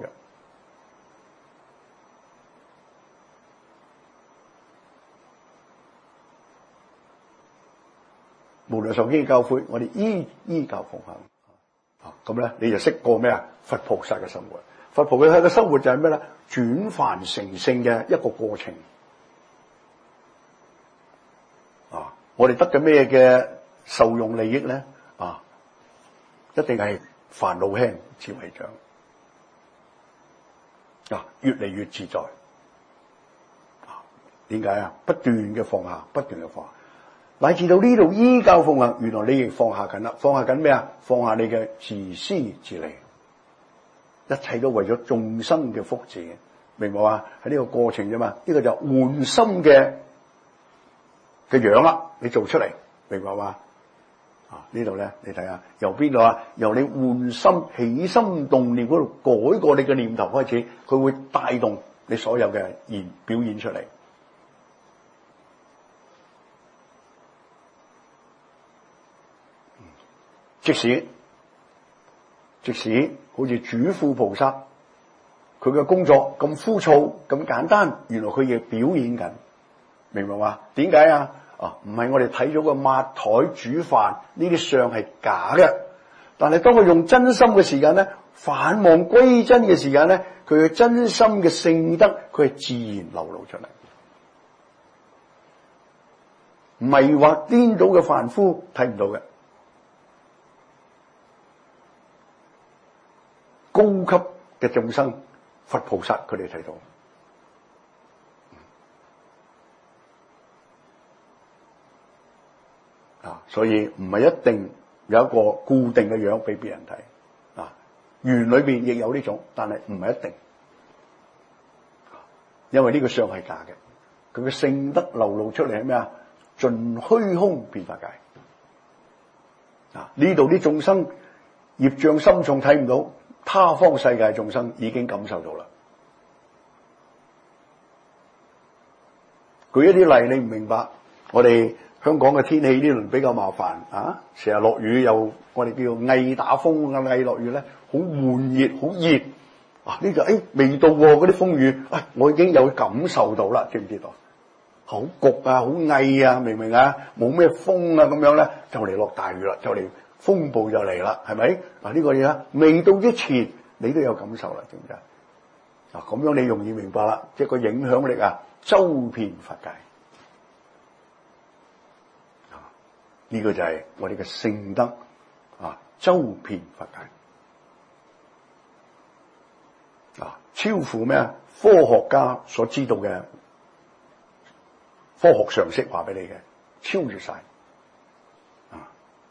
無量壽經嘅教誨，我哋依教奉行，咁咧你就識過咩啊？佛菩薩嘅生活。佛菩薩嘅生活就係咩咧？轉凡成聖嘅一個過程。我哋得嘅咩嘅受用利益咧？一定係煩惱輕，智慧長。越嚟越自在。點解啊？不斷嘅放下，不斷嘅放下，乃至到呢度依教奉行，原來你亦放下緊啦。放下緊咩啊？放下你嘅自私自利。一切都為咗眾生嘅福祉，明白嘛？喺呢個過程啫嘛，呢個就換心嘅樣啦，你做出嚟，明白嘛？呢度咧，你睇下由邊度啊？由你換心起心動念嗰度改過你嘅念頭開始，佢會帶動你所有嘅表演出嚟。即使好似主庫菩薩，佢嘅工作咁枯燥咁簡單，原來佢亦表演緊，明白嘛？點解啊？唔係我哋睇咗個抹台煮飯呢啲相係假嘅，但係當佢用真心嘅時間咧，返望歸真嘅時間咧，佢嘅真心嘅聖德，佢係自然流露出嚟，迷惑顛倒嘅凡夫睇唔到嘅。高級嘅眾生，佛菩薩佢哋睇到，所以唔係一定有一個固定嘅樣俾別人睇，園裏邊亦有呢種，但係唔係一定，因為呢個相係假嘅，佢嘅聖德流露出嚟係咩啊？盡虛空變法界，呢度啲眾生業障深重睇唔到。他方世界眾生已經感受到啦。舉一啲例，你唔明白， 我哋香港嘅天氣呢輪比較麻煩啊，成日落雨又我哋叫翳打風啊，翳落雨咧好悶熱，好熱啊！呢就未到喎，嗰啲風雨我已經有感受到啦，知唔知道？好焗啊，好翳啊，明唔明啊？冇咩風啊，咁樣咧就嚟落大雨啦，就嚟風暴就嚟啦，係咪？呢個嘢未到之前你都有感受啦，知唔知啊？咁樣你容易明白啦，即係個影響力啊，周遍佛界。呢個就係我哋嘅聖德啊，周遍佛界啊，超乎咩啊？科學家所知道嘅科學常識話俾你嘅，超越晒啊！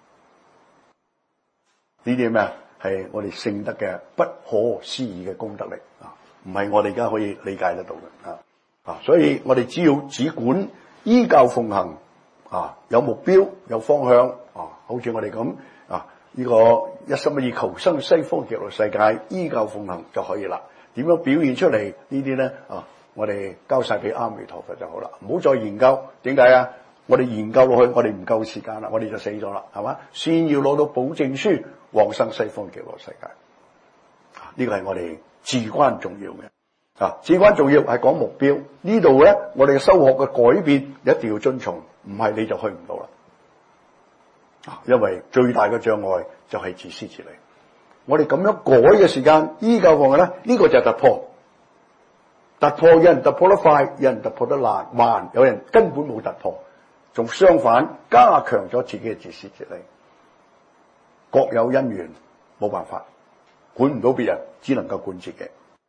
呢啲咩啊？係我哋聖德嘅不可思議嘅功德力啊！唔係我哋而家可以理解得到嘅啊！所以我哋只管依教奉行。有目標有方向好似我哋咁呢個一心一意求生西方極樂世界，依教奉行就可以啦。點樣表現出嚟呢啲咧？我哋交晒俾阿彌陀佛就好啦，唔好再研究。點解啊？我哋研究落去，我哋唔夠時間啦，我哋就死咗啦，係嘛？先要攞到保證書，往生西方極樂世界。呢個係我哋至關重要嘅。至關重要係講目標。呢度咧，我哋嘅修學嘅改變一定要遵從。唔係你就去唔到啦，因為最大嘅障礙就係自私自利。我哋咁樣改嘅時間，依教奉行咧，呢個就係突破。突破有人突破得快，有人突破得慢，有人根本冇突破，仲相反加強咗自己嘅自私自利。各有因緣，冇辦法，管唔到別人，只能夠管自己。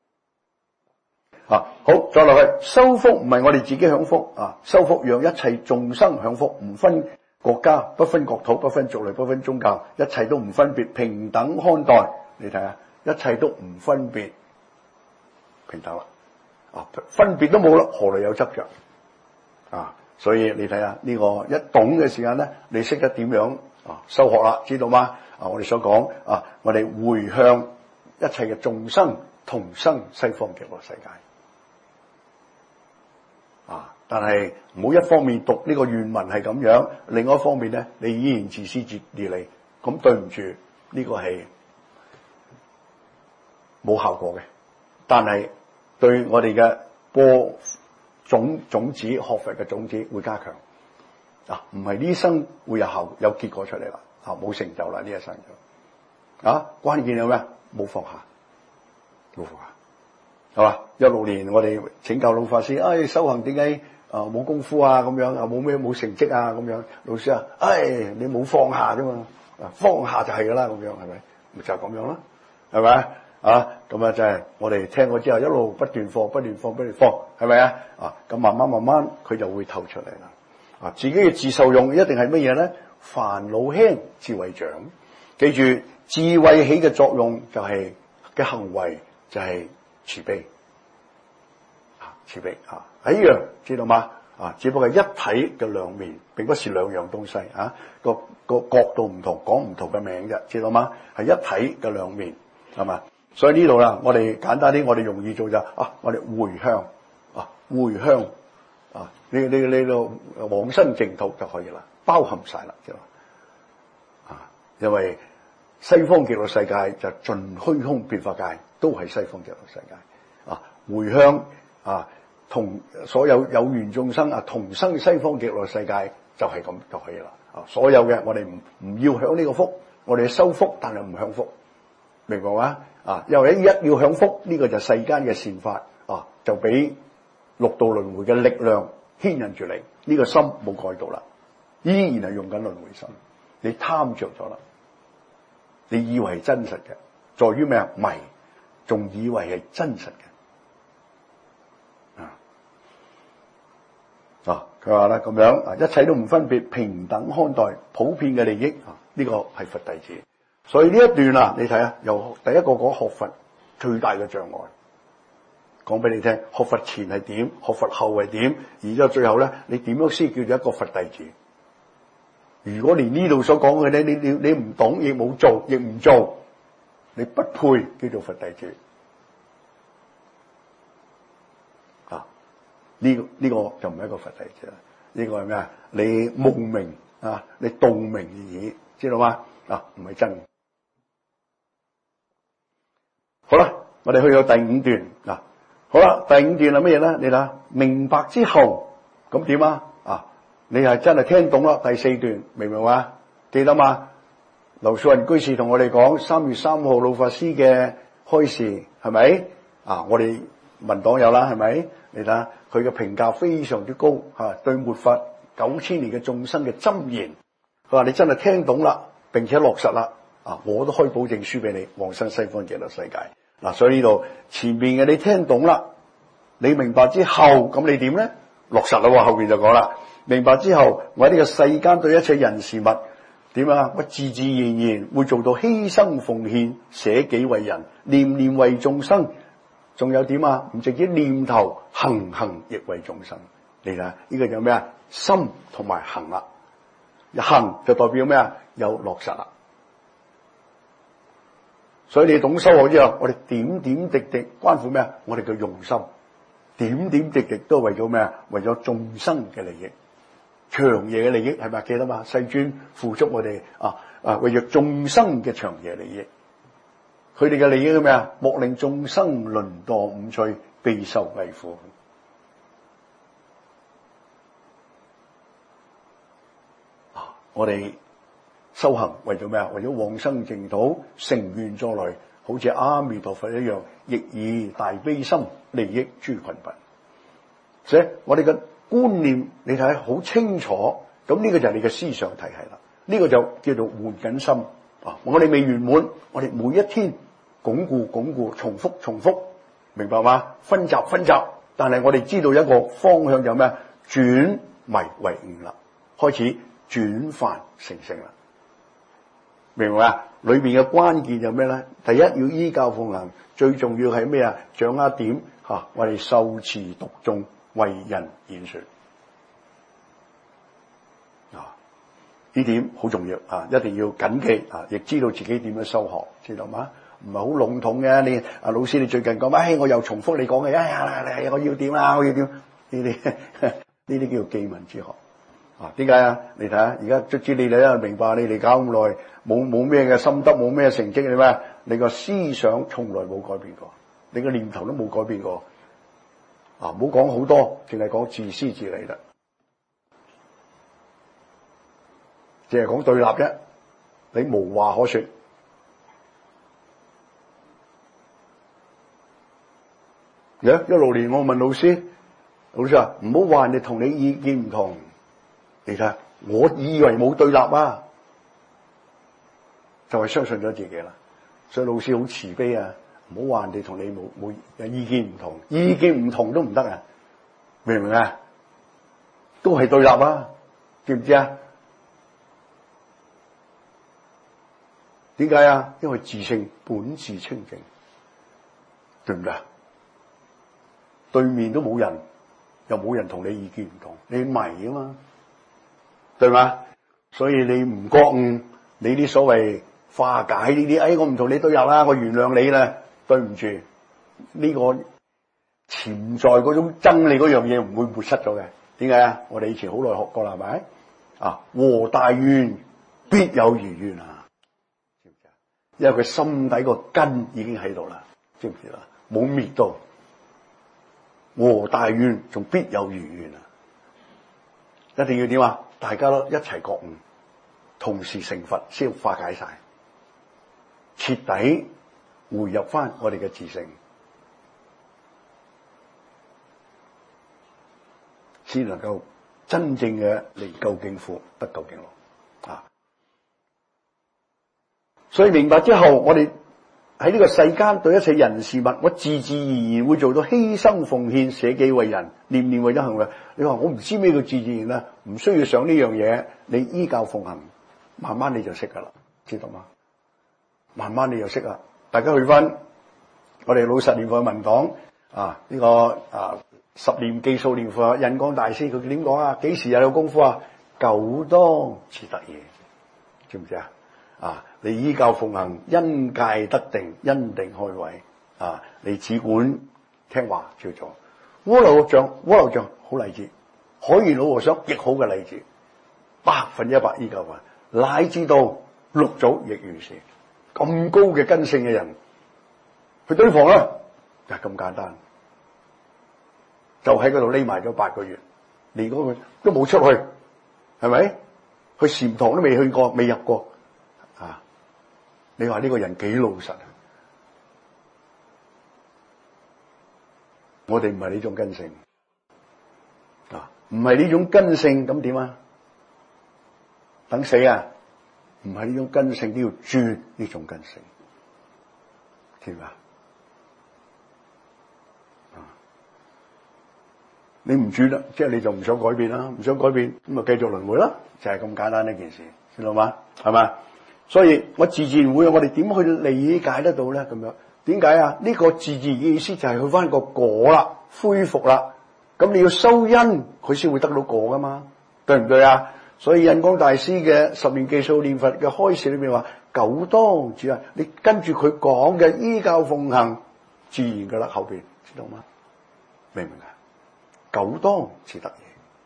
好，再落去，修福唔係我哋自己享福修福讓一切眾生享福，唔分國家，不分國土，不分族類，不分宗教，一切都唔分別，平等看待。你睇下，一切都唔分別，平等啦。分別都冇啦，何來有執着？所以你睇下呢個一懂嘅時間咧，你識得點樣修學啦，知道嗎？我哋所講我哋回向一切嘅眾生同生西方極樂世界。但係唔好一方面讀呢個願文係咁樣，另外一方面咧，你依然自私自利，咁對唔住，呢個係冇效果嘅。但係對我哋嘅播種子學佛嘅種子會加強唔係呢生會有結果出嚟啦，冇成就啦呢一生就關鍵有咩？冇放下，冇放下。係嘛？16年我哋請教老法師，修行點解冇功夫啊？咁樣冇成績啊？咁樣老師你冇放下啫嘛，放下就係噶啦，咁樣係咪？咪就係咁樣啦，係咪咁就係我哋聽過之後一路不斷放，係咪咁慢慢佢就會透出嚟啦。自己嘅自受用一定係乜嘢咧？煩惱輕，智慧長。記住，智慧起嘅作用就係嘅行為就係慈悲，慈悲一樣，知道嗎？只不過係一體嘅兩面，並不是兩樣東西個角度唔同，講唔同嘅名啫，知道嗎？係一體嘅兩面，係嘛？所以呢度啦，我哋簡單啲，我哋容易做就我哋回向回向呢個往生淨土就可以啦，包含晒啦，知道嘛？因為西方極樂世界就盡虛空變化界，都係西方極樂世界回向同所有有緣眾生同生西方極樂世界，就係咁就可以啦。所有嘅我哋唔要享呢個福，我哋收福，但係唔享福，明白嗎？因為一要享福，呢個就世間嘅善法就俾六道輪迴嘅力量牽引住你，呢個心冇改到啦，依然係用緊輪迴心，你貪着咗啦，你以為係真實嘅，在於咩迷，仲以為係真實嘅。佢話咧咁樣一切都唔分別，平等看待，普遍嘅利益呢個係佛弟子。所以呢一段你睇下，由第一個講學佛最大嘅障礙，講俾你聽，學佛前係點，學佛後係點，而之後最後咧，你點樣先叫做一個佛弟子？如果連呢度所講嘅咧，你唔懂，亦冇做，亦唔做，你不配叫做佛弟子。呢個就唔係一個佛弟子啦， 呢個係咩啊？你夢名啊，你道明而已，知道嗎？啊，唔係真。好啦，我哋去到第五段嗱。好啦，第五段係乜嘢咧？你睇下，明白之後咁點啊？啊，你係真係聽懂啦。第四段明唔明話？記得嘛？劉素雲居士同我哋講3月3號老法師嘅開示係咪？啊，我哋文檔有啦，係咪？你睇下佢嘅評價非常之高嚇，對末法9000年嘅眾生嘅箴言，佢話你真係聽懂啦，並且落實啦。啊，我都開保證書俾你，往生西方極樂世界。嗱，所以呢度前面嘅你聽懂啦，你明白之後，咁你點咧？落實啦，後邊就講啦。明白之後，我喺呢個世間對一切人事物點啊？我自自然然會做到犧牲奉獻、捨己為人、念念為眾生。仲有點啊？唔直接念頭，行行亦為眾生。你睇呢個叫咩啊？心同埋行啦。行就代表咩啊？有落實啦。所以你懂修學之後，我哋點點滴滴關乎咩啊？我哋嘅用心，點點滴滴都係為咗咩啊？為咗眾生嘅利益，長夜嘅利益係咪記得嘛？世尊付出我哋為咗眾生嘅長夜利益，佢哋嘅利益係咩啊？莫令眾生淪墮五趣，備受危苦。我哋修行為咗咩啊？為咗往生淨土，成願再來，好似阿彌陀佛一樣，亦以大悲心利益諸群品。所以我哋嘅觀念，你睇好清楚，咁呢個就係你嘅思想體系啦。呢個就叫做換緊心啊！我哋未圓滿，我哋每一天鞏固，重複，明白嗎？分集，但係我哋知道一個方向就咩？轉迷為悟啦，開始轉凡成聖啦。明唔明啊？裏邊嘅關鍵就咩咧？第一要依教奉行，最重要係咩啊？掌握點我哋受持讀誦，為人演說呢點好重要一定要謹記亦知道自己點樣修學，知道嗎？唔係好籠統嘅。你老師，你最近講我又重複你講嘅，我要點啦，我要點呢啲叫做記文之學。點解啊？你睇下，而家卒之你哋明白，你哋搞咁耐，冇咩嘅心得，冇咩成績，你咩？你個思想從來冇改變過，你個念頭都冇改變過。唔好講好多，淨係講自私自利啦，淨係講對立啫，你無話可說。16年我問老師話唔好話人哋同你意見唔同。你睇下，我以為冇對立就係相信咗自己啦。所以老師好慈悲啊，唔好話人哋同你冇意見唔同，意見唔同都唔得啊，明唔明啊？都係對立知唔知啊？點解啊？因為自性本自清淨，對唔對啊？對面都冇人，又冇人同你意見唔同，你迷啊嘛。對嘛？所以你唔覺悟，你啲所謂化解呢啲，我唔同你對立啦，我原諒你啦。對唔住，呢個潛在嗰種憎你嗰樣嘢唔會抹失咗嘅。點解啊？我哋以前好耐學過啦，係咪？和大怨必有餘怨啊！知唔知啊？因為佢心底個根已經喺度啦，知唔知啦？冇滅到，和大怨仲必有餘怨啊！一定要點啊？大家都一齊覺悟，同時成佛，先化解晒，徹底回入翻我哋嘅自性，先能夠真正嘅離垢敬苦，得究竟樂。所以明白之後，我哋喺呢個世間對一切人事物，我自自然然會做到犧牲奉獻、捨己為人、念念為一行為。你話我唔知咩叫自自然啦，唔需要想呢樣嘢，你依教奉行，慢慢你就識噶啦，知道嗎？慢慢你就識啦。大家去翻我哋老實念佛嘅文檔呢個十念記數念佛印光大師佢點講啊？幾時又有功夫啊？久當自得嘢，知唔知啊？你依教奉行，因戒得定，因定開慧你只管聽話照做。渦流像好勵志， 海綿老和尚極好嘅例子，100%依舊啊，乃至到六祖亦如是。咁高嘅根性嘅人去對防啦，就係咁簡單，就喺嗰度匿埋咗8個月，連嗰個都冇出去，係咪？去禪堂都未去過，未入過啊！你話呢個人幾老實啊？我哋唔係呢種根性啊，唔係呢種根性，咁點啊？等死啊！唔係呢種根性都要轉呢種根性，知嘛？你唔轉啦，即係你就唔想改變啦，唔想改變咁啊，繼續輪迴啦，就係咁簡單呢件事，知道嘛？係嘛？所以我自然會，我哋點去理解得到咧？咁樣點解啊？呢個自然嘅意思就係去翻個果啦，恢復啦。咁你要收因，佢先會得到果噶嘛？對唔對啊？所以印光大師嘅十念記數念佛嘅開示裏面話：久當至啊！你跟住佢講嘅依教奉行，自然噶啦，後邊知道嗎？明唔明啊？久當至得嘢。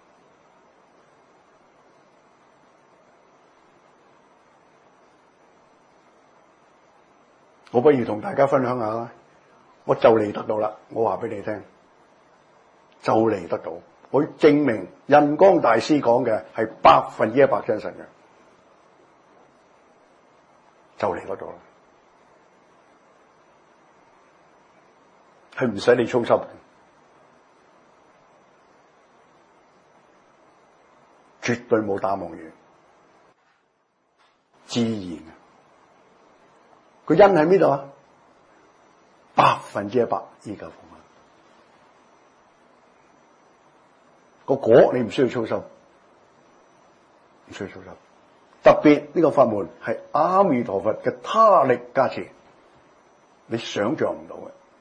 我不如同大家分享下啦，我就嚟得到啦！我話俾你聽，就嚟得到。我證明印光大師講嘅係100%真實嘅，就嚟得到啦，係唔使你操心，絕對冇打妄語，自然。個因喺邊度啊？100%依教奉行。個果你唔需要操心，唔需要操心。特別呢個法門係阿彌陀佛嘅他力加持，你想象唔到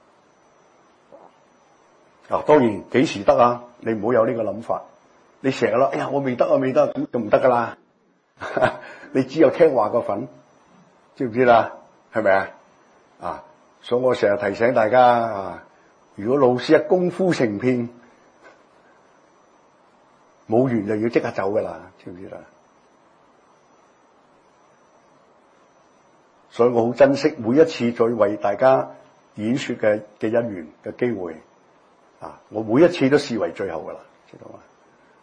嘅。當然幾時得啊？你唔好有呢個諗法。你成日啦，哎呀，我未得啊，未得，咁就唔得噶啦。你只有聽話個份，知唔知啦？係咪啊？所以我成日提醒大家啊，如果老師一功夫成片，冇完就要即刻走噶啦，知唔知啦？所以我好珍惜每一次再為大家演說嘅因緣嘅機會啊！我每一次都視為最後噶啦，知道嗎？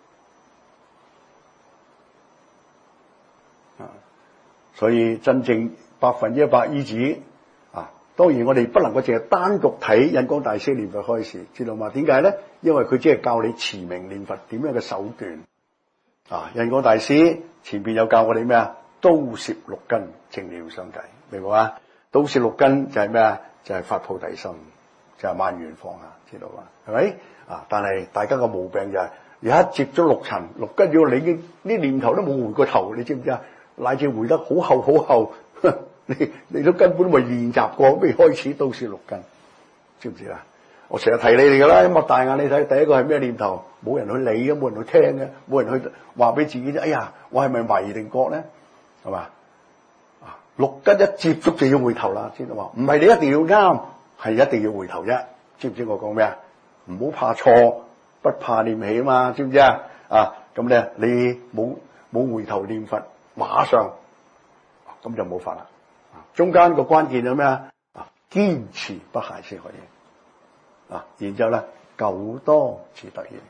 所以真正100%依止啊！當然我哋不能夠淨係單獨睇印光大師念佛開示，知道嗎？點解咧？因為佢只係教你持名念佛點樣嘅手段啊！印光大師前邊有教我哋咩啊？刀攝六根，正念相繼，明白嘛？刀攝六根就係咩啊？就係發菩提心，就係萬緣放下，知道嘛？係咪啊？但係大家個毛病就係一接咗六塵六根，如果你已經啲念頭都冇回過頭，你知唔知啊？乃至回得好後好後，你都根本都未練習過，未開始刀攝六根，知唔知啊？我成日提你哋噶啦，擘大眼你睇，第一個係咩念頭？冇人去理嘅，冇人去聽嘅，冇人去話俾自己知。哎呀，我係咪迷定覺咧？係嘛？啊，六根一接觸就要回頭啦，知道嘛？唔係你一定要啱，係一定要回頭啫。知唔知我講咩啊？唔好怕錯，不怕念起啊嘛，知唔知啊？啊，咁咧你冇回頭念佛，馬上咁就冇法啦。中間個關鍵係咩啊？堅持不懈先可以。然之後咧，久當至得嘢，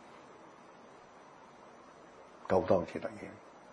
久當至得嘢。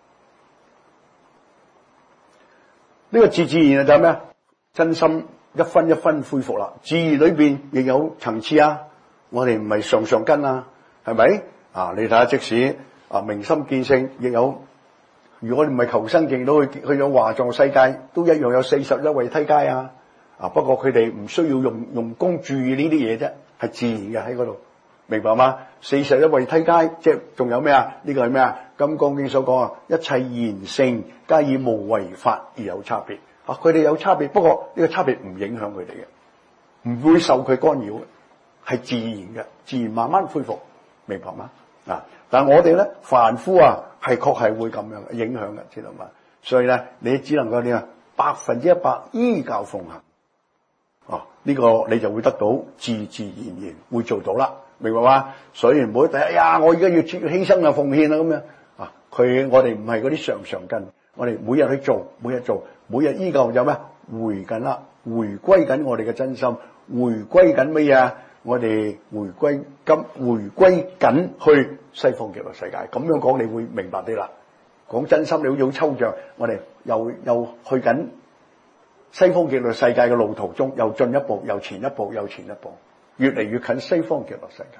呢個自然就係咩啊？真心一分一分恢復啦。自然裏邊亦有層次啊。我哋唔係上根啊，係咪啊？你睇下，即使明心見性，亦有。如果你唔係求生勁到去咗華藏世界，都一樣有41位梯階啊。不過佢哋唔需要用功注意呢啲嘢啫，係自然嘅喺嗰度，明白嗎？41位梯階，即係仲有咩啊？呢個係咩啊？《金剛經》所講啊，一切言性皆以無為法而有差別。佢哋有差別，不過呢個差別唔影響佢哋嘅，唔會受佢干擾嘅，係自然嘅，自然慢慢恢復，明白嗎？但係我哋咧凡夫係確係會咁樣影響嘅，知道嗎？所以咧，你只能夠點啊？100%依教奉行。呢個你就會得到自然會做到啦。 明白嘛？所以唔好第一呀，我而家要犧牲啊，奉獻啊咁樣啊。我哋唔係嗰啲常常跟，我哋每日去做，每日依舊有咩？回緊啦，回歸緊我哋嘅真心，回歸緊乜嘢啊？我哋回歸緊去西方極樂世界。咁樣講你會明白啲啦。講真心你好似好抽象，我哋又去緊西方極樂世界嘅路途中，又進一步，又前一步，又前一步，越嚟越近西方極樂世界。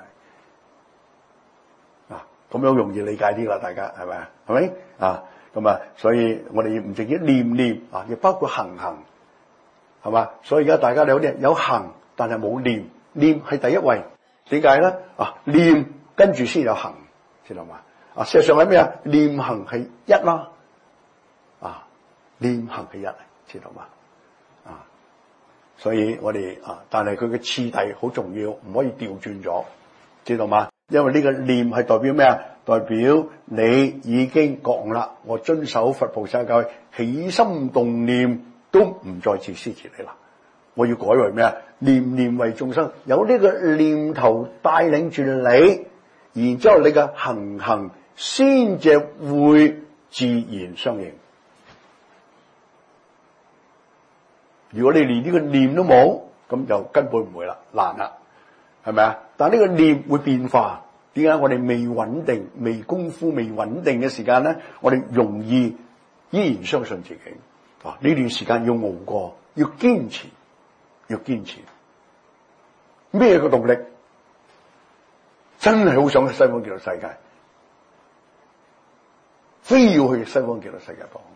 咁樣容易理解啲啦，大家係咪啊？係咪啊？咁啊，所以我哋唔淨止念啊，亦包括行，係嘛？所以而家大家有啲有行，但係冇念係第一位。點解咧？念跟住先有行，知道嘛？事實上係咩啊？念行係一啦，念行係一，知道嘛？所以我哋但係佢嘅次第好重要，唔可以調轉咗，知道嘛？因為呢個念係代表咩啊？代表你已經覺悟啦，我遵守佛菩薩教，起心動念都唔再自私自利啦。我要改為咩啊？念為眾生，有呢個念頭帶領住你，然之後你嘅行先至會自然相應。如果你連呢個念都冇，咁就根本唔會啦，難啦，係咪啊？但呢個念會變化，點解？我哋未穩定、未功夫、未穩定嘅時間咧，我哋容易依然相信自己。呢段時間要熬過，要堅持。咩個動力？真係好想去西方極樂世界，非要去西方極樂世界講。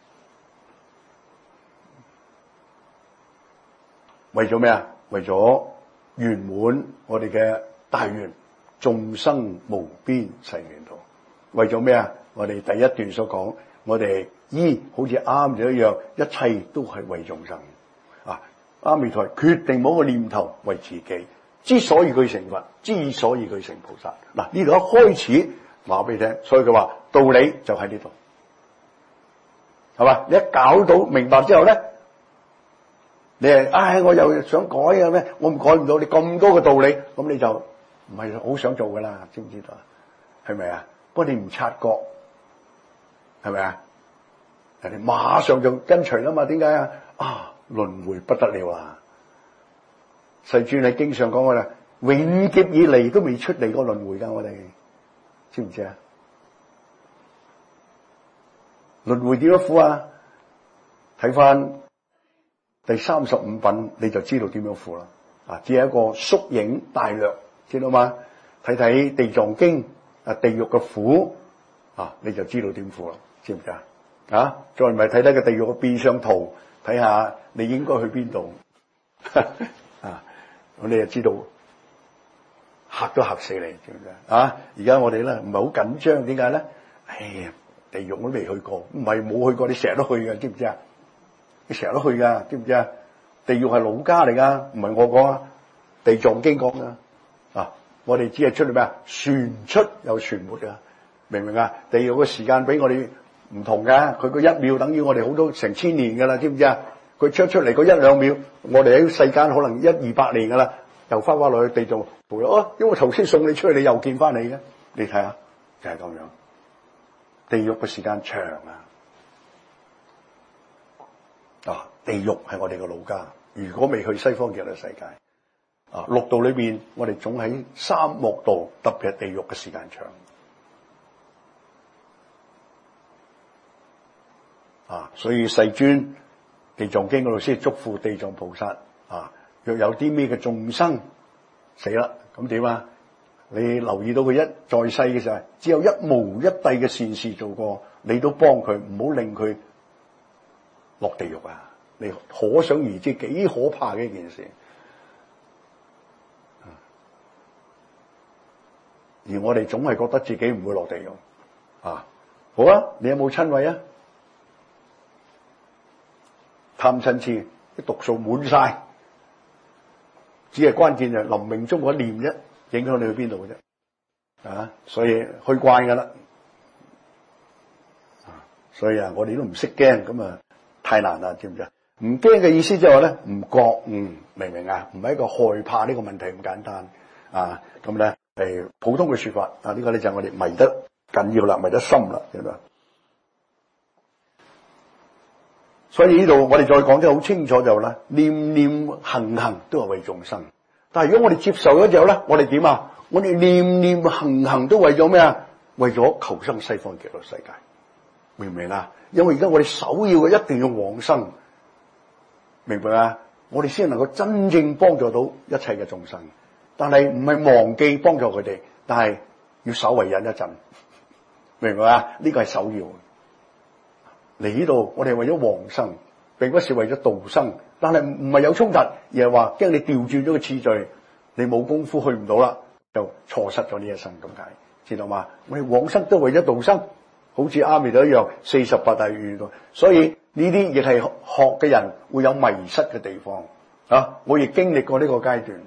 為咗咩啊？為咗圓滿我哋嘅大願，眾生無邊誓願度。為咗咩啊？我哋第一段所講，我哋好似啱咗一樣，一切都係為眾生。阿彌陀決定冇個念頭為自己，之所以佢成佛，之所以佢成菩薩。呢度一開始話俾你聽，所以佢話道理就喺呢度，係嘛？你一搞到明白之後咧，你我又想改啊咩？我唔改唔到，你咁多嘅道理，咁你就唔係好想做噶啦，知唔知道？係咪啊？不過你唔察覺，係咪啊？人哋馬上就跟隨啦嘛？點解啊？輪迴不得了啊！世尊係經常講我哋永劫以嚟都未出嚟過輪迴噶，我哋知唔知啊？輪迴點樣苦啊？睇翻第35品你就知道點樣苦啦。只係一個縮影大略，知道嘛？睇睇地藏經地獄嘅苦你就知道點苦啦，知唔知啊？再唔係睇睇個地獄嘅變相圖。睇下你應該去邊度咁你就知道嚇都嚇死你，知唔知而家我哋咧唔係好緊張，點解咧？地獄我都未去過，唔係冇去過，你成日都去嘅，知唔知啊？你成日都去噶，知唔知啊？地獄係老家嚟噶，唔係我講啊，地藏經講噶我哋只係出嚟咩啊？船出有船沒噶，明唔明啊？地獄嘅時間俾我哋唔同噶，佢個1秒等於我哋好多成千年噶啦，知唔知啊？佢出嚟嗰1-2秒，我哋喺世間可能100-200年噶啦，又翻落去地藏因為頭先送你出去，你又見翻你嘅，你睇下就係咁樣。地獄嘅時間長地獄係我哋嘅老家。如果未去西方極樂世界六道裏邊，我哋總喺三惡道，特別係地獄嘅時間長。所以世尊地藏經嗰度先囑咐地藏菩薩若有啲咩嘅眾生死啦，咁點啊？你留意到佢在世嘅時候，只有一毛一滴嘅善事做過，你都幫佢，唔好令佢落地獄啊！你可想而知幾可怕嘅一件事。而我哋總係覺得自己唔會落地獄好啊，你有冇親位啊？貪嗔癡啲毒素滿晒，只係關鍵就係臨命終嗰念啫，影響你去邊度嘅啫所以去慣噶啦所以我哋都唔識驚，咁太難啦，知唔知啊？唔驚嘅意思即係話咧，唔覺悟，明唔明啊？唔係一個害怕呢個問題咁簡單啊，咁咧係普通嘅說法啊，呢個咧就係我哋迷得緊要啦，迷得深啦，係咪？所以呢度我哋再講得好清楚就啦，念念行行都係為眾生。但係如果我哋接受咗之後咧，我哋點啊？我哋念念行行都為咗咩啊？為咗求生西方極樂世界，明唔明啊？因為而家我哋首要嘅一定要往生，明白啊？我哋先能夠真正幫助到一切嘅眾生，但係唔係忘記幫助佢哋，但係要稍為忍一陣，明白啊？呢個係首要。嚟呢度，我哋係為咗往生，並不是為咗度生。但係唔係有衝突，而係話驚你調轉咗個次序，你冇功夫去唔到啦，就錯失咗呢一生咁解，知道嘛？我哋往生都為咗度生，好似阿彌陀一樣，48大願度。所以呢啲亦係學嘅人會有迷失嘅地方啊！我亦經歷過呢個階段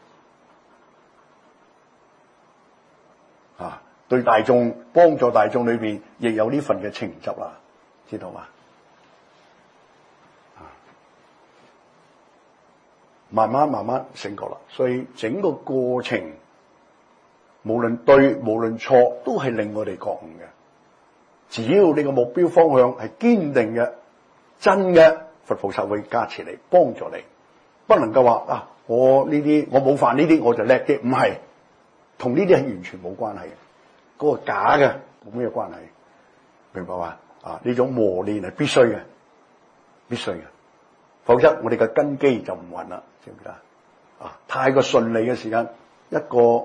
啊，對大眾幫助大眾裏邊亦有呢份嘅情執啦。知道嘛？慢慢醒覺啦，所以整個過程無論對無論錯，都係令我哋覺悟嘅。只要你個目標方向係堅定嘅、真嘅，佛菩薩會加持你，幫助你。不能夠話啊，我呢啲我冇犯呢啲我就叻啲，唔係，同呢啲係完全冇關係嘅，嗰個假嘅冇咩關係，明白嘛？啊！呢種磨練係必須嘅，必須嘅，否則我哋嘅根基就唔穩啦，知唔知啊？啊！太過順利嘅時間，一個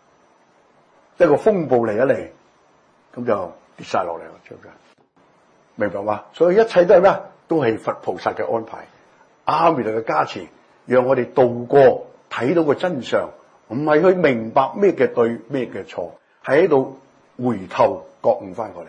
風暴嚟一嚟，咁就跌晒落嚟啦，知唔知啊？明白嘛？所以一切都係咩？都係佛菩薩嘅安排，阿彌陀嘅加持，讓我哋渡過睇到個真相，唔係去明白咩嘅對，咩嘅錯，係喺度回頭覺悟翻過嚟。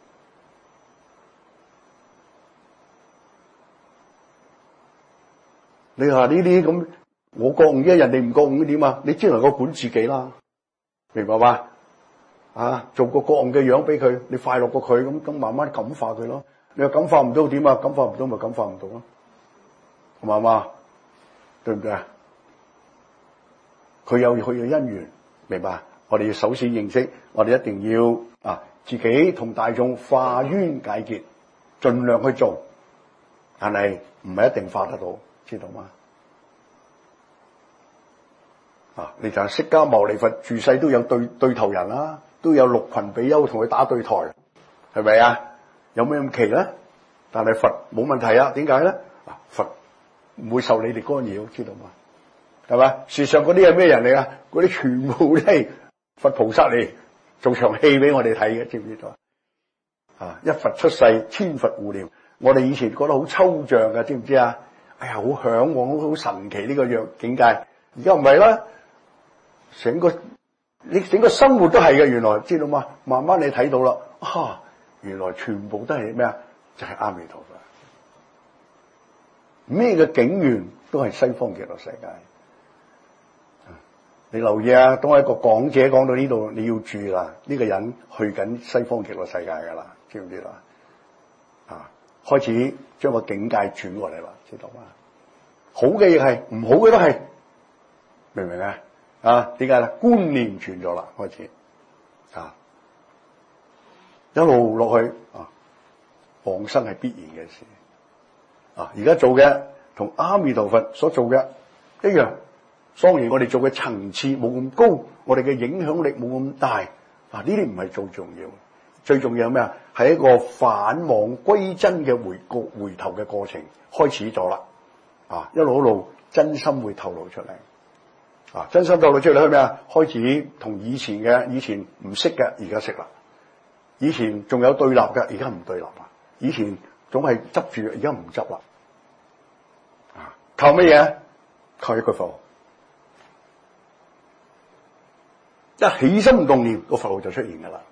你話呢啲咁，我覺悟啫，人哋唔覺悟點啊？你只能夠管自己啦，明白嘛？啊，做個覺悟嘅樣俾佢，你快樂過佢，咁慢慢感化佢咯。你話感化唔到點啊？感化唔到咪感化唔到咯，係嘛嘛？對唔對啊？佢有佢嘅因緣，明白？我哋要首先認識，我哋一定要自己同大眾化冤解結，盡量去做，但係唔係一定化得到。知道嗎？你就係釋迦牟尼佛住世都有對頭人啦，都有六群比丘同佢打對台，係咪啊？有咩咁奇咧？但係佛冇問題啊？點解咧？佛唔會受你哋干擾，知道嗎？係咪？事實上嗰啲係咩人嚟啊？嗰啲全部都係佛菩薩嚟，做場戲俾我哋睇嘅，知唔知道啊？一佛出世，千佛護念。我哋以前覺得好抽象嘅，知唔知啊？哎呀，好向往，好神奇呢個樣境界。而家唔係啦，整個生活都係嘅，原來知道嗎？慢慢你睇到啦，原來全部都係咩啊？就係阿彌陀佛。咩嘅境緣都係西方極樂世界。你留意啊，當一個講者講到呢度，你要注意啦，呢個人去緊西方極樂世界噶啦，知唔知啦？開始將個境界轉過嚟啦，知道嗎？好嘅亦係，唔好嘅都係，明唔明啊？點解咧？觀念轉咗啦，開始一路落去往生係必然嘅事。而家做嘅同阿彌陀佛所做嘅一樣，當然我哋做嘅層次冇咁高，我哋嘅影響力冇咁大。呢啲唔係最重要。最重要係咩啊？係一個返往歸真嘅回頭嘅過程開始咗啦，一路真心會透露出嚟，真心透露出嚟係咩啊？開始同以前唔識嘅，而家識啦；以前仲有對立嘅，而家唔對立啦；以前總係執住，而家唔執啦。靠乜嘢？靠一句佛號，一起心動念，個佛號就出現噶啦。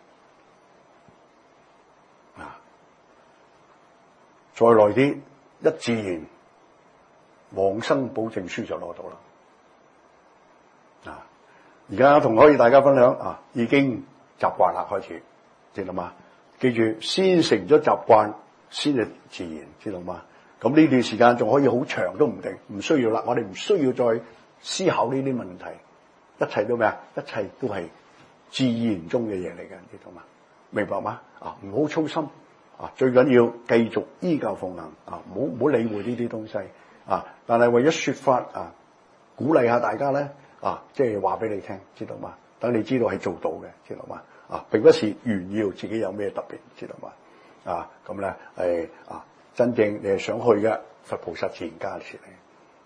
再來啲一自然往生保證書就攞到啦。而家同可以大家分享已經習慣啦，開始知道嘛？記住先成咗習慣先係自然，知道嘛？咁呢段時間仲可以好長都唔定，唔需要啦。我哋唔需要再思考呢啲問題， 一切都咩啊？一切都係自然中嘅嘢嚟嘅，知道嘛？明白嗎？唔好操心最緊要繼續依教奉行唔好理會呢啲東西但係為咗說法鼓勵下大家咧即係話俾你聽，知道嘛？等你知道係做到嘅，知道嘛？並不是炫耀自己有咩特別，知道嘛？咁咧係真正你係想去嘅，佛菩薩自然加持你。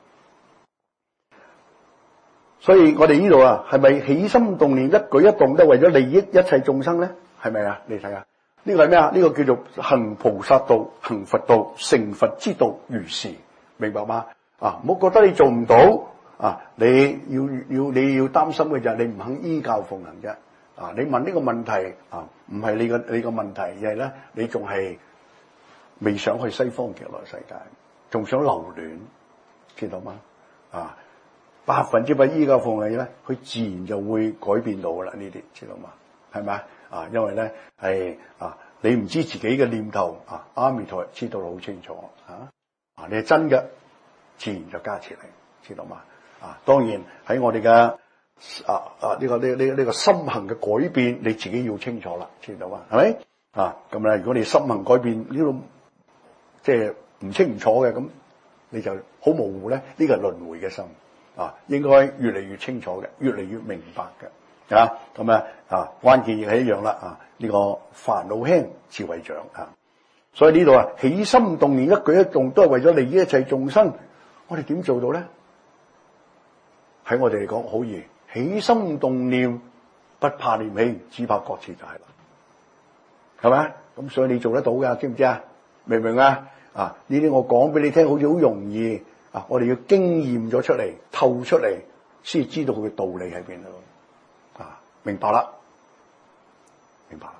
所以我哋呢度係咪起心動念一舉一動都為咗利益一切眾生咧？係咪啊？你睇下呢個係咩啊？呢個叫做行菩薩道、行佛道、成佛之道如是，明白嗎？唔好覺得你做唔到你要擔心嘅就係你唔肯依教奉行啫。你問呢個問題唔係你個問題，而係咧你仲係未想去西方極樂世界，仲想留戀，知道嗎？100%依教奉行咧，佢自然就會改變到噶啦。呢啲知道嗎？係咪因為咧係你唔知自己嘅念頭阿彌陀知道得好清楚你係真嘅，自然就加持你，知道嗎？當然喺我哋嘅呢個心行嘅改變，你自己要清楚啦，知道嘛？係咪咁咧？如果你心行改變呢度即係唔清唔楚嘅，咁你就好模糊咧。呢個係輪迴嘅心應該越嚟越清楚嘅，越嚟越明白嘅咁關鍵亦係一樣啦呢個煩惱輕，智慧長所以呢度起心動念一舉一動都係為咗利益一切眾生。我哋點做到咧？喺我哋嚟講好易，起心動念不怕念起，只怕覺遲就係啦，係咪？咁所以你做得到㗎，知唔知明唔明呢啲我講俾你聽好似好容易我哋要經驗咗出嚟，透出嚟先知道佢嘅道理喺邊度明白啦，明白啦。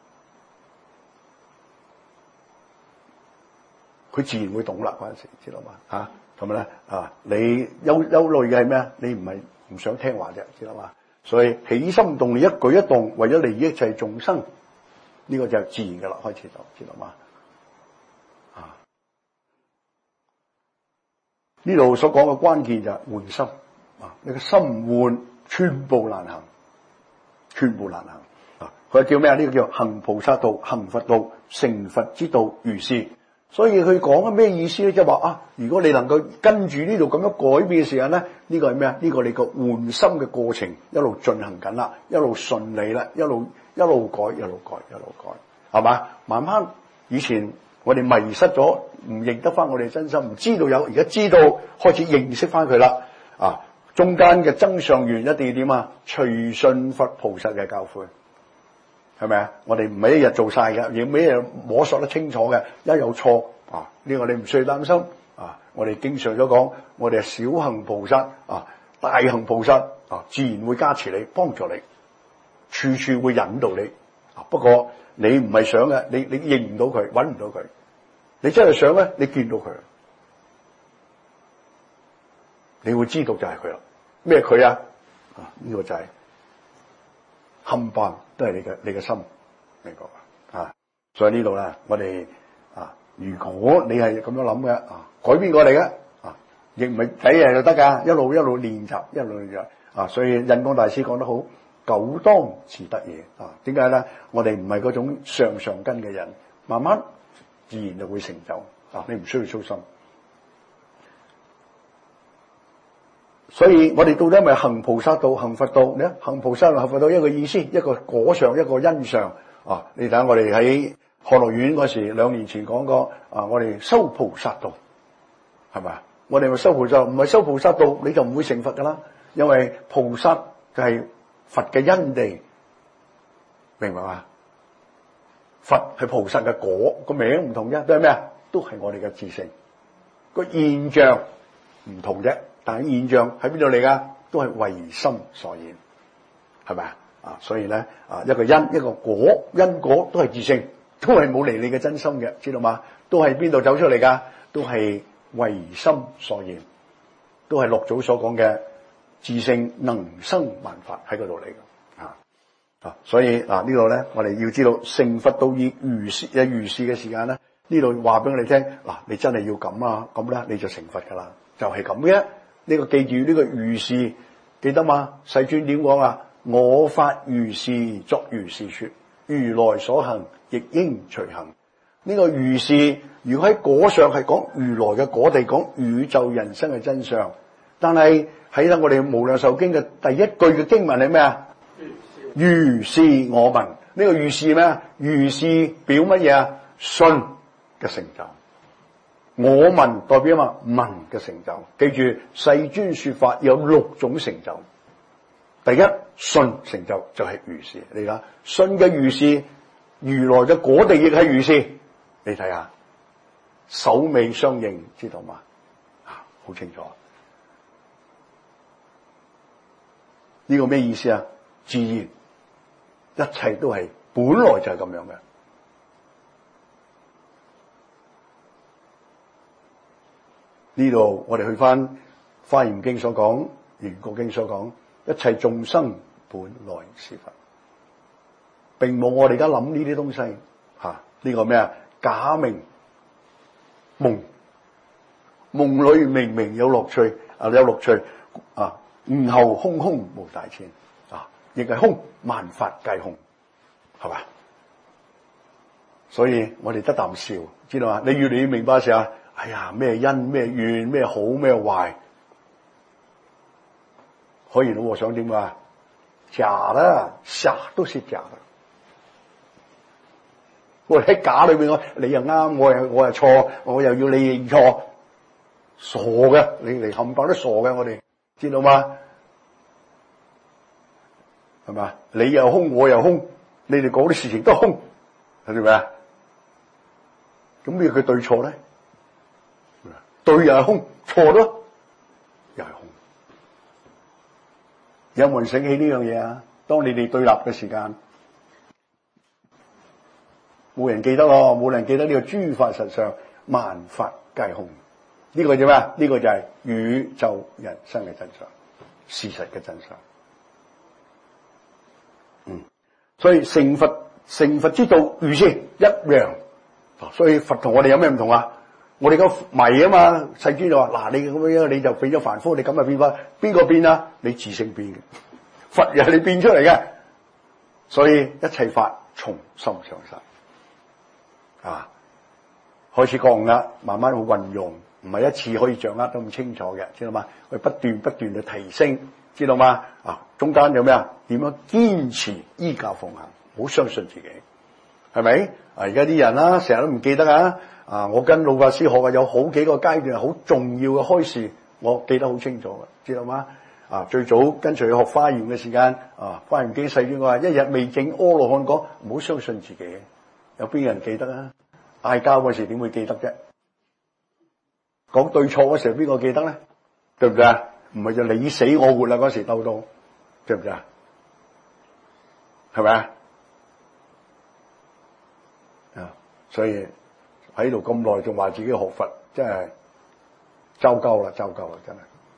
佢自然會懂啦，嗰陣時知道嘛咁咧你憂慮嘅係咩？你唔想聽話啫，知道嘛？所以起心動念一舉一動為咗利益一切眾生，呢個就係自然嘅啦，開始就知道嘛？呢度所講嘅關鍵就係換心你個心換，全部難行，全部難行佢叫咩呢個叫行菩薩道、行佛道、成佛之道如是。所以佢講咩意思咧？即係話如果你能夠跟住呢度咁樣改變嘅時間咧，呢個係咩？呢個你個換心嘅過程一路進行緊啦，一路順利啦，一路改，係嘛？慢慢以前我哋迷失咗，唔認得翻我哋真心，唔知道有，而家知道，開始認識翻佢啦。中間嘅增上緣一定要點隨順佛菩薩嘅教誨。係咪我哋唔係一日做晒嘅，亦每一日摸索得清楚嘅。一有錯呢個你唔需要擔心我哋經常所講，我哋係小行菩薩大行菩薩自然會加持你，幫助你，處處會引導你不過你唔係想嘅，你認唔到佢，揾唔到佢。你真係想咧，你見到佢，你會知道就係佢啦。咩佢呢個就係冚唪都係你嘅心，明白所以呢度咧，我哋如果你係咁樣諗嘅改變過嚟嘅亦唔係睇嘢就得噶，一路練習，一路練習所以印光大師講得好，久當自得嘢點解咧？我哋唔係嗰種上根嘅人，慢慢自然就會成就你唔需要操心。所以我哋到底係咪行菩薩道、行佛道？你行菩薩道、行佛道一個意思，一個果上，一個因上你睇下我哋喺漢樂院嗰時2年前講過我哋修菩薩道，係咪？我哋咪修菩薩，唔係修菩薩道你就唔會成佛噶啦。因為菩薩就係佛嘅因地，明白嘛？佛係菩薩嘅果，個名唔同啫，都係咩？都係我哋嘅自性，個現象唔同啫。但係現象喺邊度嚟噶？都係唯心所現，係咪所以咧一個因一個果，因果都係自性，都係冇離你嘅真心嘅，知道嘛？都係邊度走出嚟噶？都係唯心所現，都係六祖所講嘅自性能生萬法喺嗰度嚟嘅所以呢度咧，我哋要知道成佛道以如是嘅時間咧，呢度話俾我哋聽你真係要咁咧你就成佛噶啦，就係咁嘅。呢個記住呢個如是記得嘛？世尊點講啊？我法如是，作如是說，如來所行，亦應隨行。呢個如是，如果喺果上係講如來嘅果地，講宇宙人生嘅真相。但係喺我哋無量壽經嘅第一句嘅經文係咩啊？如是我聞。呢個如是咩啊？如是表乜嘢啊？信嘅成就。我聞代表嘛聞嘅成就。記住世尊說法有6種成就。第一，信成就就係如是。你睇信嘅如是，如來嘅果地亦係如是。你睇下首尾相應，知道嘛？好清楚。呢個咩意思啊？自然一切都係本來就係咁樣嘅。呢度我哋去翻《華嚴經》所講，《圓覺經》所講，一切眾生本來是佛，並冇我哋而家諗呢啲東西呢個咩啊？假名夢，夢裏明明有樂趣有樂趣悟後空空無大千亦係空，萬法皆空，係嘛？所以我哋得啖笑，知道嘛？你越嚟越明白嘅時候，哎呀，咩因咩怨咩好咩壞，可以老和尚點啊？假的，啥都是假的。我喺假裏邊，你又啱，我又錯，我又要你認錯，傻嘅，你嚟冚唪唥都傻嘅，我哋知道嗎？係嘛？你又空，我又空，你哋講啲事情都空，係咪啊？咁咩叫對錯咧？對又係空，錯咯又係空。有冇人醒起呢樣嘢啊？當你哋對立嘅時間，冇人記得咯，冇人記得呢個諸法實相，萬法皆空。呢個叫咩？呢個就係宇宙人生嘅真相，事實嘅真相。所以成佛之道如是一樣。所以佛同我哋有咩唔同啊？我哋個迷啊嘛，世尊就話：嗱，你咁樣你就變咗凡夫，你咁就變法，邊個變啊？你自性變嘅，佛又係你變出嚟嘅。所以一切法從心上生開始講啦，慢慢去運用，唔係一次可以掌握得咁清楚嘅，知道嗎？我不斷去提升，知道嗎？中間有咩啊？點樣堅持依教奉行，好相信自己，係咪？而家啲人啦，成日都唔記得我跟老法師學嘅有好幾個階段，好重要嘅開示，我記得好清楚嘅，知道嗎？最早跟隨去學華嚴嘅時間，華嚴經世尊話：一日未證阿羅漢果，唔好相信自己。有邊個人記得啊？嗌交嗰時點會記得啫？講對錯嗰時邊個記得咧？對唔對啊？唔係就你死我活啦，嗰時鬥到，對唔對啊？係咪啊？所以喺度咁耐仲話自己學佛，真係糟糕啦，真係。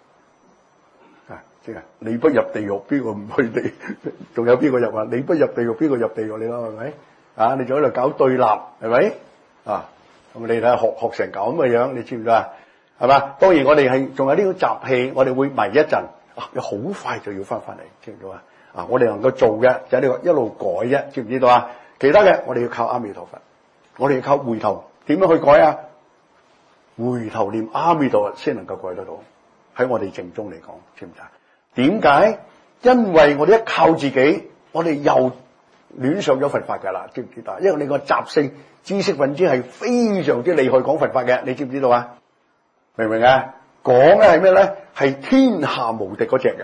即係你不入地獄，邊個唔去地？仲有邊個入啊？你不入地獄，邊個入地獄？你咯，係咪？你仲喺度搞對立，係咪？咁你睇下學成咁嘅樣，你知唔知啊？係嘛？當然我哋係仲有呢種習氣，我哋會迷一陣，好快就要翻嚟，知唔知啊？我哋能夠做嘅就係呢個一路改啫，知唔知道啊？其他嘅我哋要靠阿彌陀佛，我哋要靠回頭，點樣去改啊？回頭念阿彌陀佛先能夠改得到。喺我哋正宗嚟講，知唔知啊？點解？因為我哋一靠自己，我哋又戀上咗佛法噶啦，知唔知道？因為你個習性知識分子係非常之厲害講佛法嘅，你知唔知道啊？明唔明啊？講咧係咩咧？係天下無敵嗰隻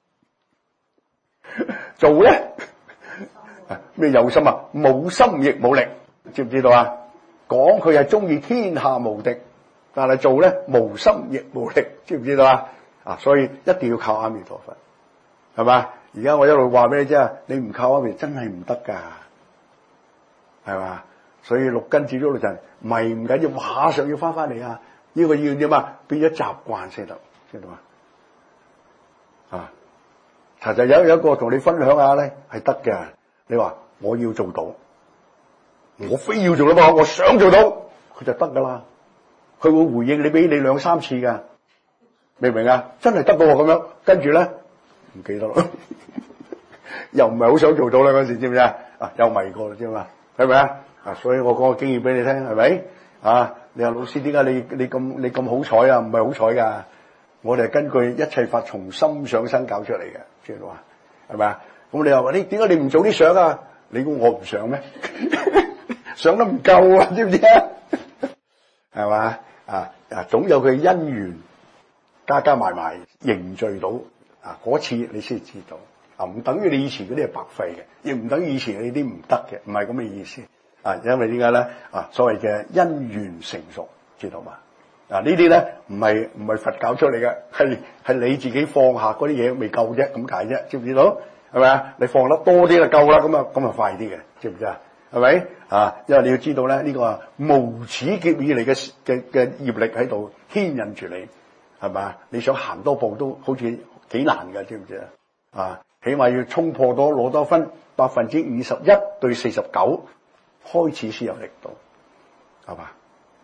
嘅。做咧咩有心啊？冇心亦冇力，知唔知道啊？講佢係中意天下無敵，但係做咧無心亦無力，知唔知道啊？所以一定要靠阿彌陀佛，係嘛？而家我一路話俾你知啊，你唔靠阿彌真係唔得噶，係嘛？所以六根接觸六塵迷唔緊要，馬上要翻嚟啊！呢個要點啊？變咗習慣先得，知道嘛？其實有一個同你分享下咧，係得嘅。你話我要做到，我非要做到嘛？我想做到，佢就得噶啦。佢會回應你，俾你2-3次噶，明唔明啊？真係得到咁樣，跟住咧唔記得咯，又唔係好想做到啦嗰時，知唔知啊？又迷過啦，知嘛？係咪啊？所以我講個經驗俾你聽，係咪？你話老師點解你咁好彩啊？唔係好彩噶，我哋係根據一切法從心想生搞出嚟嘅，知道嘛？係咪啊？咁你話你點解你唔早啲想啊？你估我唔想咩？想得唔夠啊？知唔知啊？係嘛？總有佢因緣加埋凝聚到嗰次你先知道唔等於你以前嗰啲係白費嘅，亦唔等於以前你啲唔得嘅，唔係咁嘅意思因為點解咧？所謂嘅因緣成熟，知道嘛？呢啲咧唔係佛教出嚟嘅，係你自己放下嗰啲嘢未夠啫，咁解啫，知唔知道？係咪啊？你放得多啲就夠啦，咁啊快啲嘅，知唔知啊？係咪因為你要知道咧，呢個無始劫以嚟嘅業力喺度牽引住你，係咪啊？你想行多步都好似幾難嘅，知唔知啊？起碼要衝破多攞多分51%對49%開始先有力度，係嘛？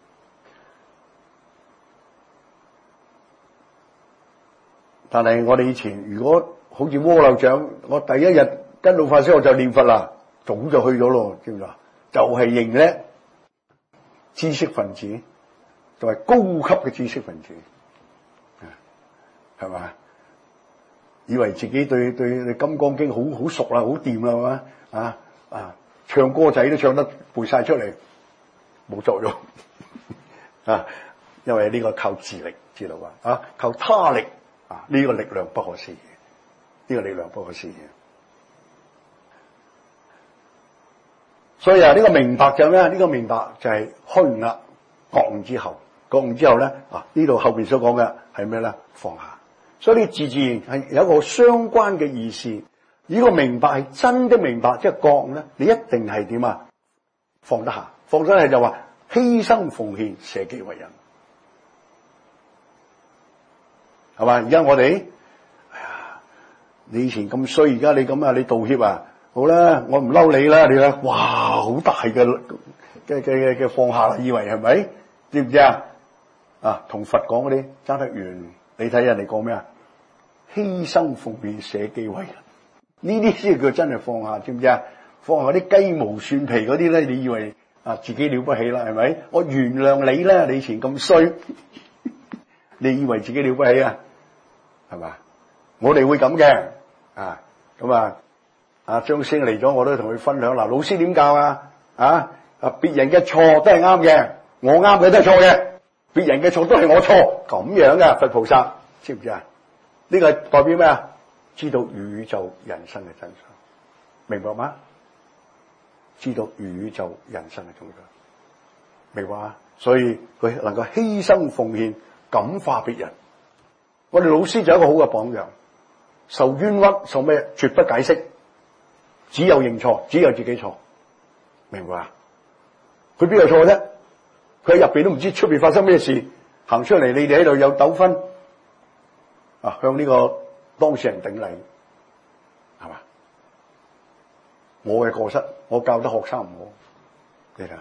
但係我哋以前如果好似窩樓長，我第一日跟老法師我就念佛啦，早就去咗咯，知唔知啊？就係認咧知識分子，就係高級嘅知識分子，係嘛？以為自己對《金剛經》好熟啦，好掂啦，係嘛？唱歌仔都唱得背晒出嚟，冇作用因為呢個靠自力，知道嘛？靠他力呢個力量不可思議，呢個力量不可思議。所以呢個明白就係咩？呢個明白就係開悟啦，覺悟之後，覺悟之後咧呢度後邊所講嘅係咩咧？放下。所以呢自然係有一個相關嘅意思。呢個明白係真的明白，即係覺悟咧，你一定係點啊？放得下，放得下就話犧牲奉獻，捨己為人，係嘛？而家我哋，你以前咁衰，而家你咁你道歉啊？好啦，我唔嬲你啦，你睇，哇，好大嘅放下啦，以為係咪？知唔知同佛講嗰啲爭得遠。你睇人哋講咩啊？犧牲奉獻，捨己為人，呢啲先叫真係放下，知唔知啊？放下啲雞毛蒜皮嗰啲咧，你以為自己了不起啦，係咪？我原諒你啦，你以前咁衰，你以為自己了不起啊？係嘛？我哋會咁嘅咁張星嚟咗，我都同佢分享。老師點教別人嘅錯都係啱嘅，我啱嘅都係錯嘅，別人嘅錯都係我錯，咁樣嘅佛菩薩，知唔知啊？呢個代表咩啊？知道宇宙人生嘅真相，明白嗎？知道宇宙人生嘅真相，明白嗎？所以佢能夠犧牲奉獻，感化別人。我哋老師就係一個好嘅榜樣，受冤屈受咩？絕不解釋，只有認錯，只有自己錯，明白啊？佢邊有錯啫？佢喺入邊都唔知出邊發生咩事，行出嚟，你哋喺度有糾紛向呢個當事人頂禮，係嘛？我嘅過失，我教得學生唔好，你睇下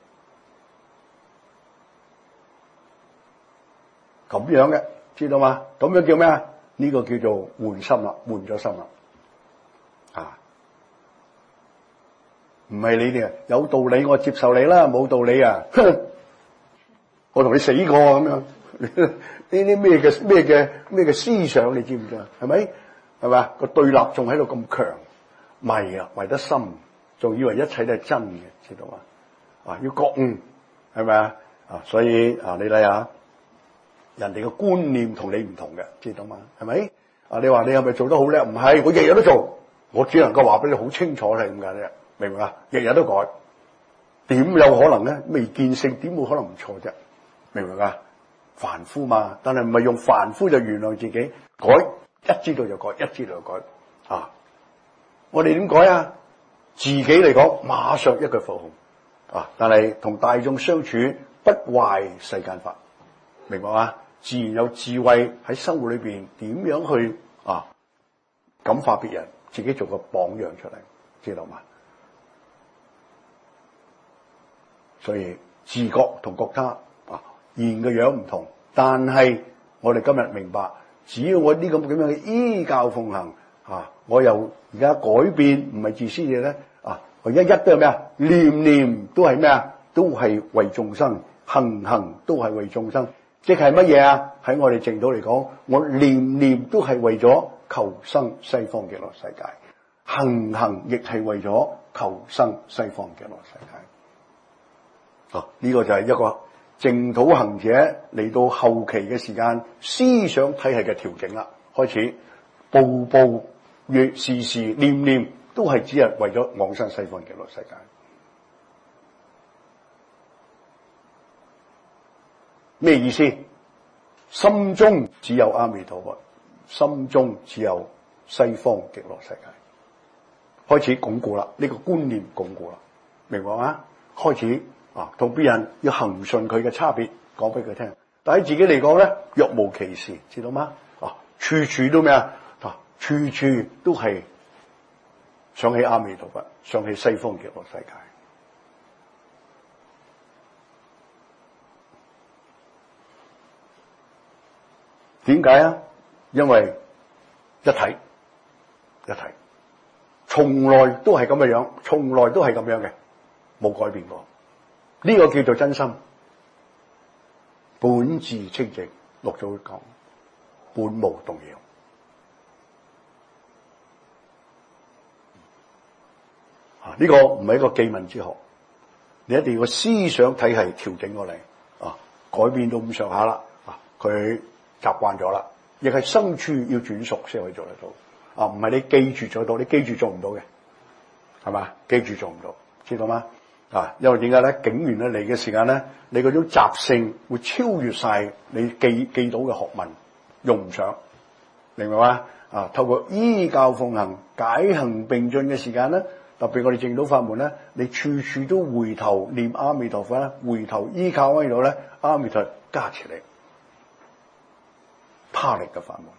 咁樣嘅，知道嗎？咁樣叫咩啊？呢個叫做換心啦，換咗心啦，唔係你哋有道理我接受你啦，冇道理我同你死過咁樣。呢啲咩嘅思想你知唔知啊？係咪？係嘛？個對立仲喺度咁強，迷得深，仲以為一切都係真嘅，知道嘛？要覺悟，係咪啊？所以你睇下，人哋嘅觀念同你唔同嘅，知道嘛？係咪？你話你係咪做得好叻？唔係，我日日都做，我只能夠話俾你好清楚係咁解啫，明唔明啊？日日都改，點有可能咧？未見性點會可能唔錯啫？明唔明啊？凡夫嘛，但係唔係用凡夫就原諒自己，改一知道就改，一知道就改我哋點改啊？自己嚟講，馬上一句佛號但係同大眾相處不壞世間法，明白嗎？自然有智慧喺生活裏邊點樣去感化別人，自己做個榜樣出嚟，知道嘛？所以自覺同覺他現嘅樣唔同，但係我哋今日明白只要我呢咁樣嘅依教奉行我又而家改變，唔係自私嘅咧我一都係咩啊？念念都係咩啊？都係為眾生，行行都係為眾生，即係乜嘢啊？喺我哋淨土嚟講，我念念都係為咗求生西方極樂世界，行行亦係為咗求生西方極樂世界。呢個就係一個淨土行者嚟到後期嘅時間思想體系嘅調整啦，開始步步時時念念都係只係為咗往生西方極樂世界。咩意思？心中只有阿彌陀佛，心中只有西方極樂世界，開始鞏固啦，呢個觀念鞏固啦，明白嗎？開始同別人要恒順佢嘅差別講俾佢聽，但喺自己嚟講咧，若無其事，知道嗎？處處都咩啊？處處都係想起阿彌陀佛，想起西方極樂世界。點解啊？因為一體，從來都係咁嘅樣，從來都係咁樣嘅，冇改變過。呢個叫做真心，本自清淨。六祖講，本無動搖。呢個唔係一個記文之學，你一定要思想體系調整過嚟改變到咁上下啦，佢習慣咗啦，亦係生處要轉熟先可以做得到唔係你記住做到，你記住做唔到嘅，係嘛？記住做唔到，知道嗎？因為點解咧？境緣嚟嘅時間咧，你嗰種習性會超越晒你記到嘅學問，用唔上，明白嗎？透過依教奉行、解行並進嘅時間咧，特別我哋淨土法門咧，你處處都回頭念阿彌陀佛咧，回頭依靠喺度咧，阿彌陀加持你，他力嘅法門。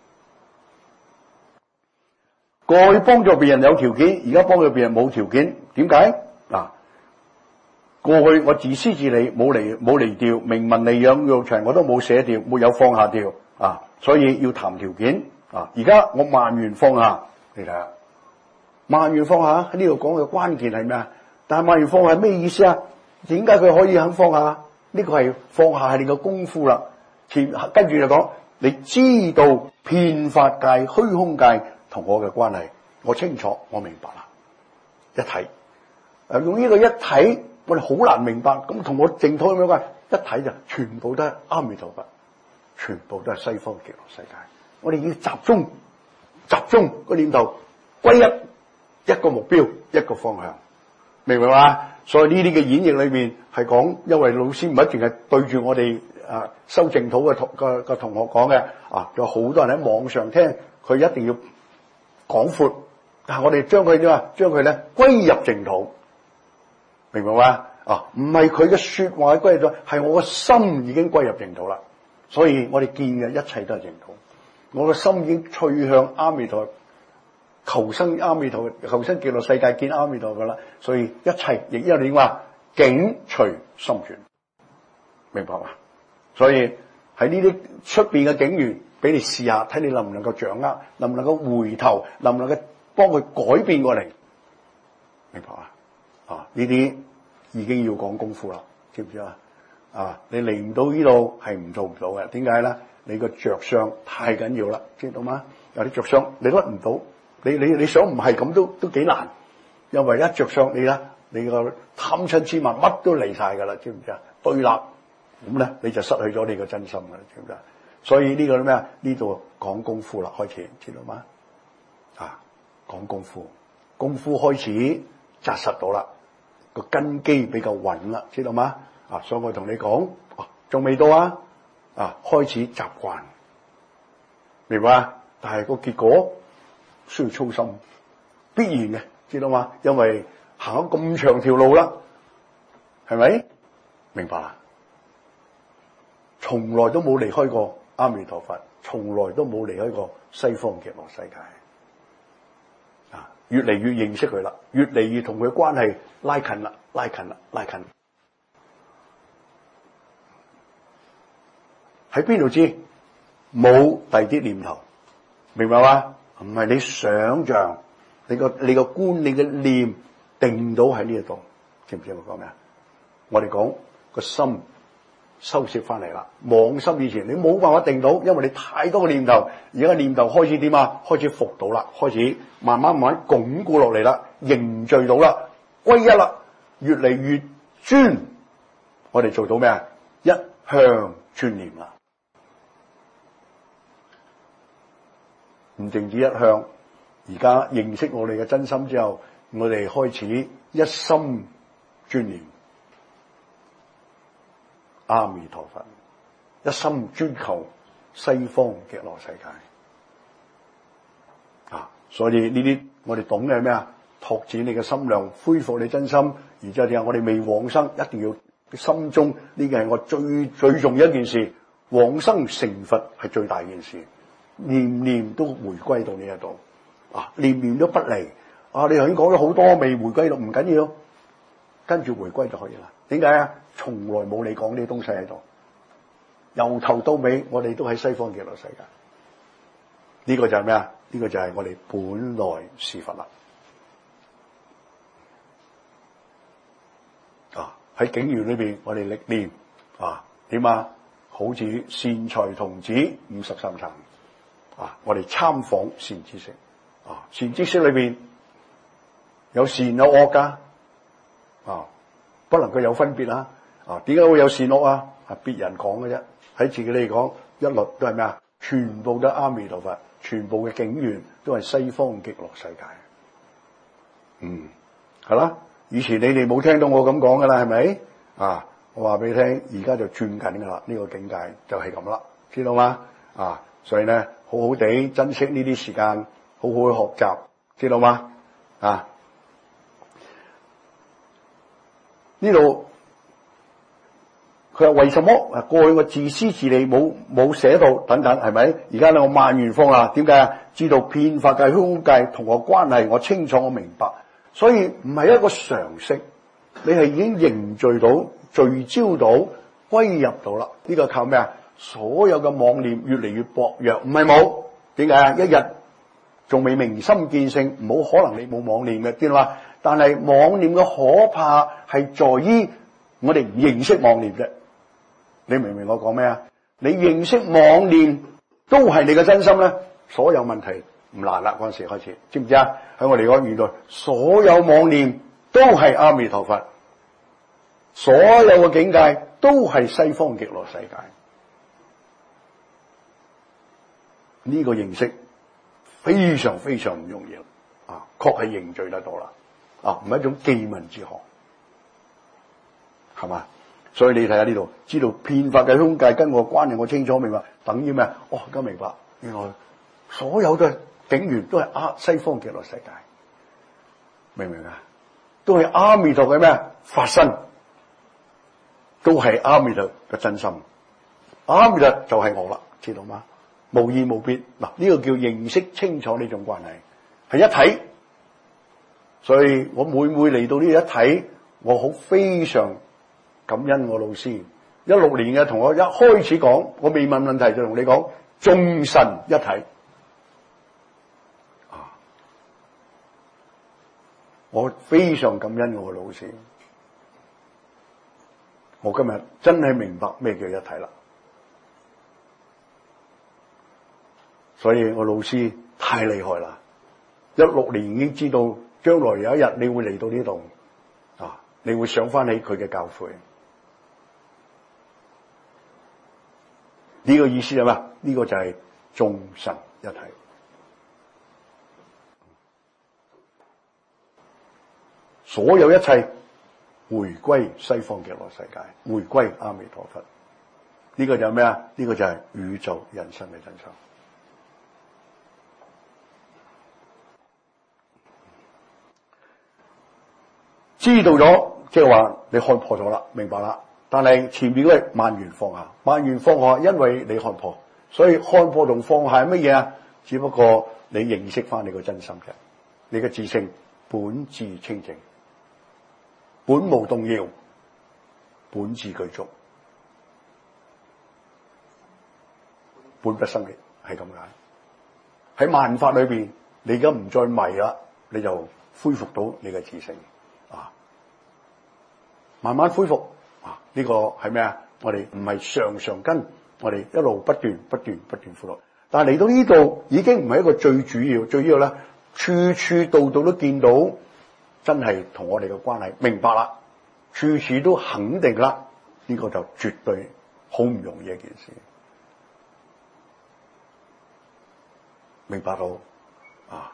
過去幫助別人有條件，而家幫助別人冇條件，點解？過去我自私自利，冇離掉，名聞利養育長我都冇捨掉，沒有放下掉所以要談條件而家我萬緣放下，你睇下，萬緣放下喺呢度講嘅關鍵係咩啊？但係萬緣放下係咩意思啊？點解佢可以肯放下？呢個係放下係你嘅功夫啦。跟住就講，你知道遍法界、虛空界同我嘅關係，我清楚，我明白啦。一體用呢個一體，我哋好難明白。咁同我淨土有咩關係？一體就全部都係阿彌陀佛，全部都係西方極樂世界。我哋要集中個念頭，歸一個目標，一個方向，明唔明白？所以呢啲嘅演繹裏面係講，因為老師唔一定係對住我哋修淨土嘅同學講嘅有好多人喺網上聽，佢一定要廣闊，但係我哋將佢點啊？將佢咧歸入淨土，明唔明白？唔係佢嘅說話歸入咗，係我嘅心已經歸入淨土啦。所以我哋見嘅一切都係淨土，我嘅心已經趨向阿彌陀，求生阿彌陀，求生極樂世界，見阿彌陀噶啦。所以一切亦因為點話境隨心轉，明白嘛？所以喺呢啲出邊嘅境緣，俾你試下，睇你能唔能夠掌握，能唔能夠回頭，能唔能夠幫佢改變過嚟，明白嘛？呢啲已經要講功夫啦，知唔知啊？你嚟唔到呢度係唔做唔到嘅。點解咧？你個着相太緊要啦，知道嗎？有啲着相你甩唔到，你想唔係咁都幾難，因為一着相你個貪嗔痴慢乜都嚟晒噶啦，知唔知啊？對立咁咧，你就失去咗你個真心噶啦，知唔知啊？所以呢個咩啊？呢度講功夫啦，開始知道嗎？講功夫開始紮實到啦，個根基比較穩啦，知道嗎？所以我同你講，仲未到開始習慣，明白啊？但係個結果需要操心，必然嘅，知道嗎？因為行咗咁長條路啦，係咪？明白啦？從來都冇離開過阿彌陀佛，從來都冇離開過西方極樂世界。越嚟越認識佢啦，越嚟越同佢關係拉近啦，拉近。喺邊度知？ 冇第啲念頭，明白嗎？唔係你想象，你個觀，你嘅念定到喺呢度，知唔知我講咩啊？我哋講個心收攝翻嚟啦。妄心以前你冇辦法定到，因為你太多嘅念頭，而家念頭開始點啊？開始伏到啦，開始慢慢鞏固落嚟啦，凝聚到啦，歸一啦，越嚟越專。我哋做到咩啊？一向專念啦，唔淨止一向。而家認識我哋嘅真心之後，我哋開始一心專念阿彌陀佛，一心專求西方極樂世界啊！所以呢啲我哋懂嘅係咩啊？拓展你嘅心量，恢復你真心。然之後點啊？我哋未往生，一定要心中呢個係我最重要一件事。往生成佛係最大件事，念念都回歸到呢一度啊！念念都不離啊！你頭先講咗好多未回歸到，唔緊要，跟住回歸就可以啦。點解啊？從來冇你講呢啲東西喺度，由頭到尾我哋都喺西方極樂世界。呢個就係咩啊？呢個就係我哋本來是佛啦。啊！喺境緣裏邊，我哋歷練啊，點啊？好似善財童子53層啊！我哋參訪善知識啊，善知識裏邊有善有惡噶啊，不能夠有分別啊！啊，點解會有善惡啊？係別人講嘅啫，喺自己嚟講，一律都係咩啊？全部都阿彌陀佛，全部嘅境緣都係西方極樂世界。係啦。以前你哋冇聽到我咁講噶啦，係咪啊？我話俾你聽，而家就轉緊噶啦，呢個境界就係咁啦，知道嗎？啊，所以咧，好好地珍惜呢啲時間，好好去學習，知道嗎？啊，呢度佢話為什麼啊？過去我自私自利冇寫到等等，係咪？而家咧我萬緣放啦，點解啊？知道遍法界虛空界同我關係，我清楚我明白，所以唔係一個常識，你係已經凝聚到。聚焦到歸入到啦，呢個靠咩啊？所有嘅妄念越嚟越薄弱，唔係冇，點解啊？一日仲未明心見性，冇可能你冇妄念嘅，知道嘛？但係妄念嘅可怕係在於我哋唔認識妄念啫。你明唔明我講咩啊？你認識妄念都係你嘅真心咧，所有問題唔難啦。嗰陣時開始，知唔知啊？喺我哋講，原來所有妄念都係阿彌陀佛。所有嘅境界都係西方極樂世界，呢個認識非常非常唔容易啊！確係凝聚得到啦啊！唔係一種記文之學，係嘛？所以你睇下呢度，知道遍法嘅虛空界跟我關係，我清楚明白，等於咩？哦，而家明白，原來所有嘅境緣都係西方極樂世界，明唔明啊？都係阿彌陀嘅咩發生。都係阿彌陀嘅真心，阿彌陀就係我啦，知道嗎？無異無別，嗱，呢個叫認識清楚呢種關係，係一體。所以我每嚟到呢一體，我好非常感恩我老師16年嘅同學一開始講，我未問問題就同你講眾神一體啊！我非常感恩我老師。我今日真係明白咩叫一體啦，所以我老師太厲害啦！16年已經知道將來有一日你會嚟到呢度啊，你會想翻起佢嘅教誨。呢個意思係咩？呢個就係眾神一體，所有一切。回歸西方極樂世界，回歸阿彌陀佛，呢個就係咩啊？呢個就係宇宙人生嘅真相。知道咗，即係話你看破咗啦，明白啦。但係前面嗰個萬緣放下，萬緣放下，因為你看破，所以看破同放下係乜嘢啊？只不過你認識翻你個真心嘅，你嘅自性本自清淨。本無動搖，本自具足。 本不生滅，係咁解。喺萬法裏邊，你而家唔再迷啦，你就恢復到你嘅自性啊，慢慢恢復啊。呢個係咩啊？我哋唔係常常跟，我哋一路不斷恢復。但係嚟到呢度已經唔係一個最主要咧，處處度度都見到真係同我哋嘅關係明白啦，處處都肯定啦，呢個就絕對好唔容易一件事。明白到啊，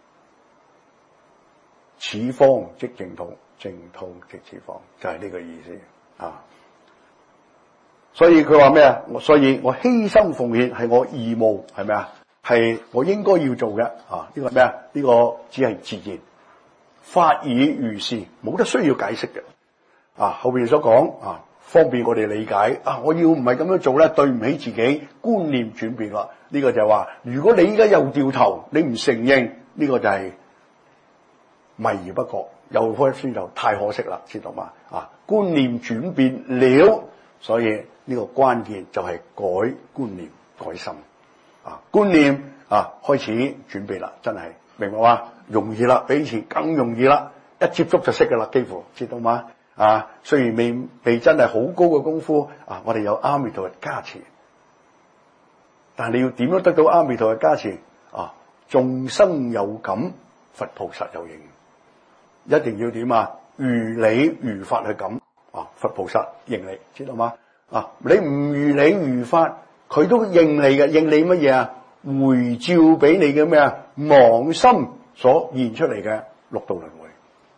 此方即淨土，淨土即此方，就係呢個意思啊。所以佢話咩啊？所以我犧牲奉獻係我義務，係咪啊？係我應該要做嘅啊！呢個咩啊？呢個只係自然，法已如是，冇得需要解釋嘅啊。後邊所講啊，方便我哋理解啊。我要唔係咁樣做咧，對唔起自己，觀念轉變啦。呢個就係話，如果你依家又掉頭，你唔承認，呢個就係迷而不覺，又開始就太可惜啦，知道嘛？啊，觀念轉變了，所以呢個關鍵就係改觀念、改心啊！觀念啊開始轉變啦，真係明白嘛？容易啦，比以前更容易啦，一接觸就識噶啦，幾乎知道嘛？啊，雖然未真係好高嘅功夫啊，我哋有阿彌陀嘅加持，但係你要點樣得到阿彌陀嘅加持啊？眾生有感，佛菩薩有應，一定要點啊？如理如法去感啊！佛菩薩應你，知道嗎？啊！你唔如理如法，佢都應你嘅，應你乜嘢啊？回照俾你嘅咩啊？妄心所現出嚟嘅六道輪迴，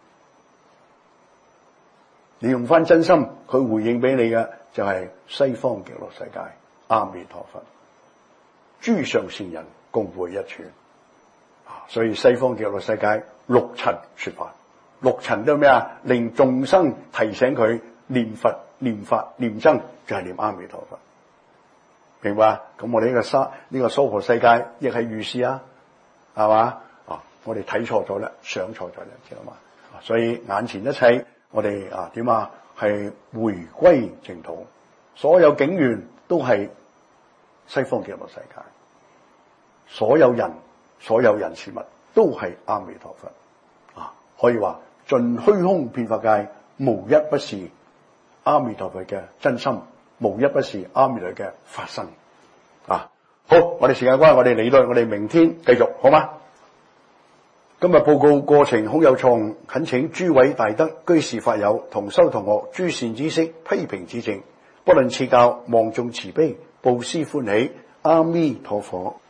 你用翻真心，佢回應俾你嘅就係西方極樂世界阿彌陀佛，諸上善人共會一處啊！所以西方極樂世界六塵說法，六塵都係咩啊？令眾生提醒佢念佛、念法、念僧，就係念阿彌陀佛，明白？咁我哋呢個娑婆世界亦係如是啊，係嘛？啊，我哋睇錯咗啦，想錯咗啦，知道嘛？所以眼前一切，我哋啊點啊？係回歸淨土，所有境緣都係西方極樂世界，所有人事物都係阿彌陀佛啊！可以話盡虛空遍法界，無一不是阿彌陀佛嘅真心，無一不是阿彌陀嘅法身啊！好，我哋時間關係，我哋理論，我哋明天繼續，好嗎？今日報告過程空有錯誤，懇請諸位大德、居士法友、同修同學諸善知識批評指正，不論賜教，望眾慈悲，布施歡喜，阿彌陀佛。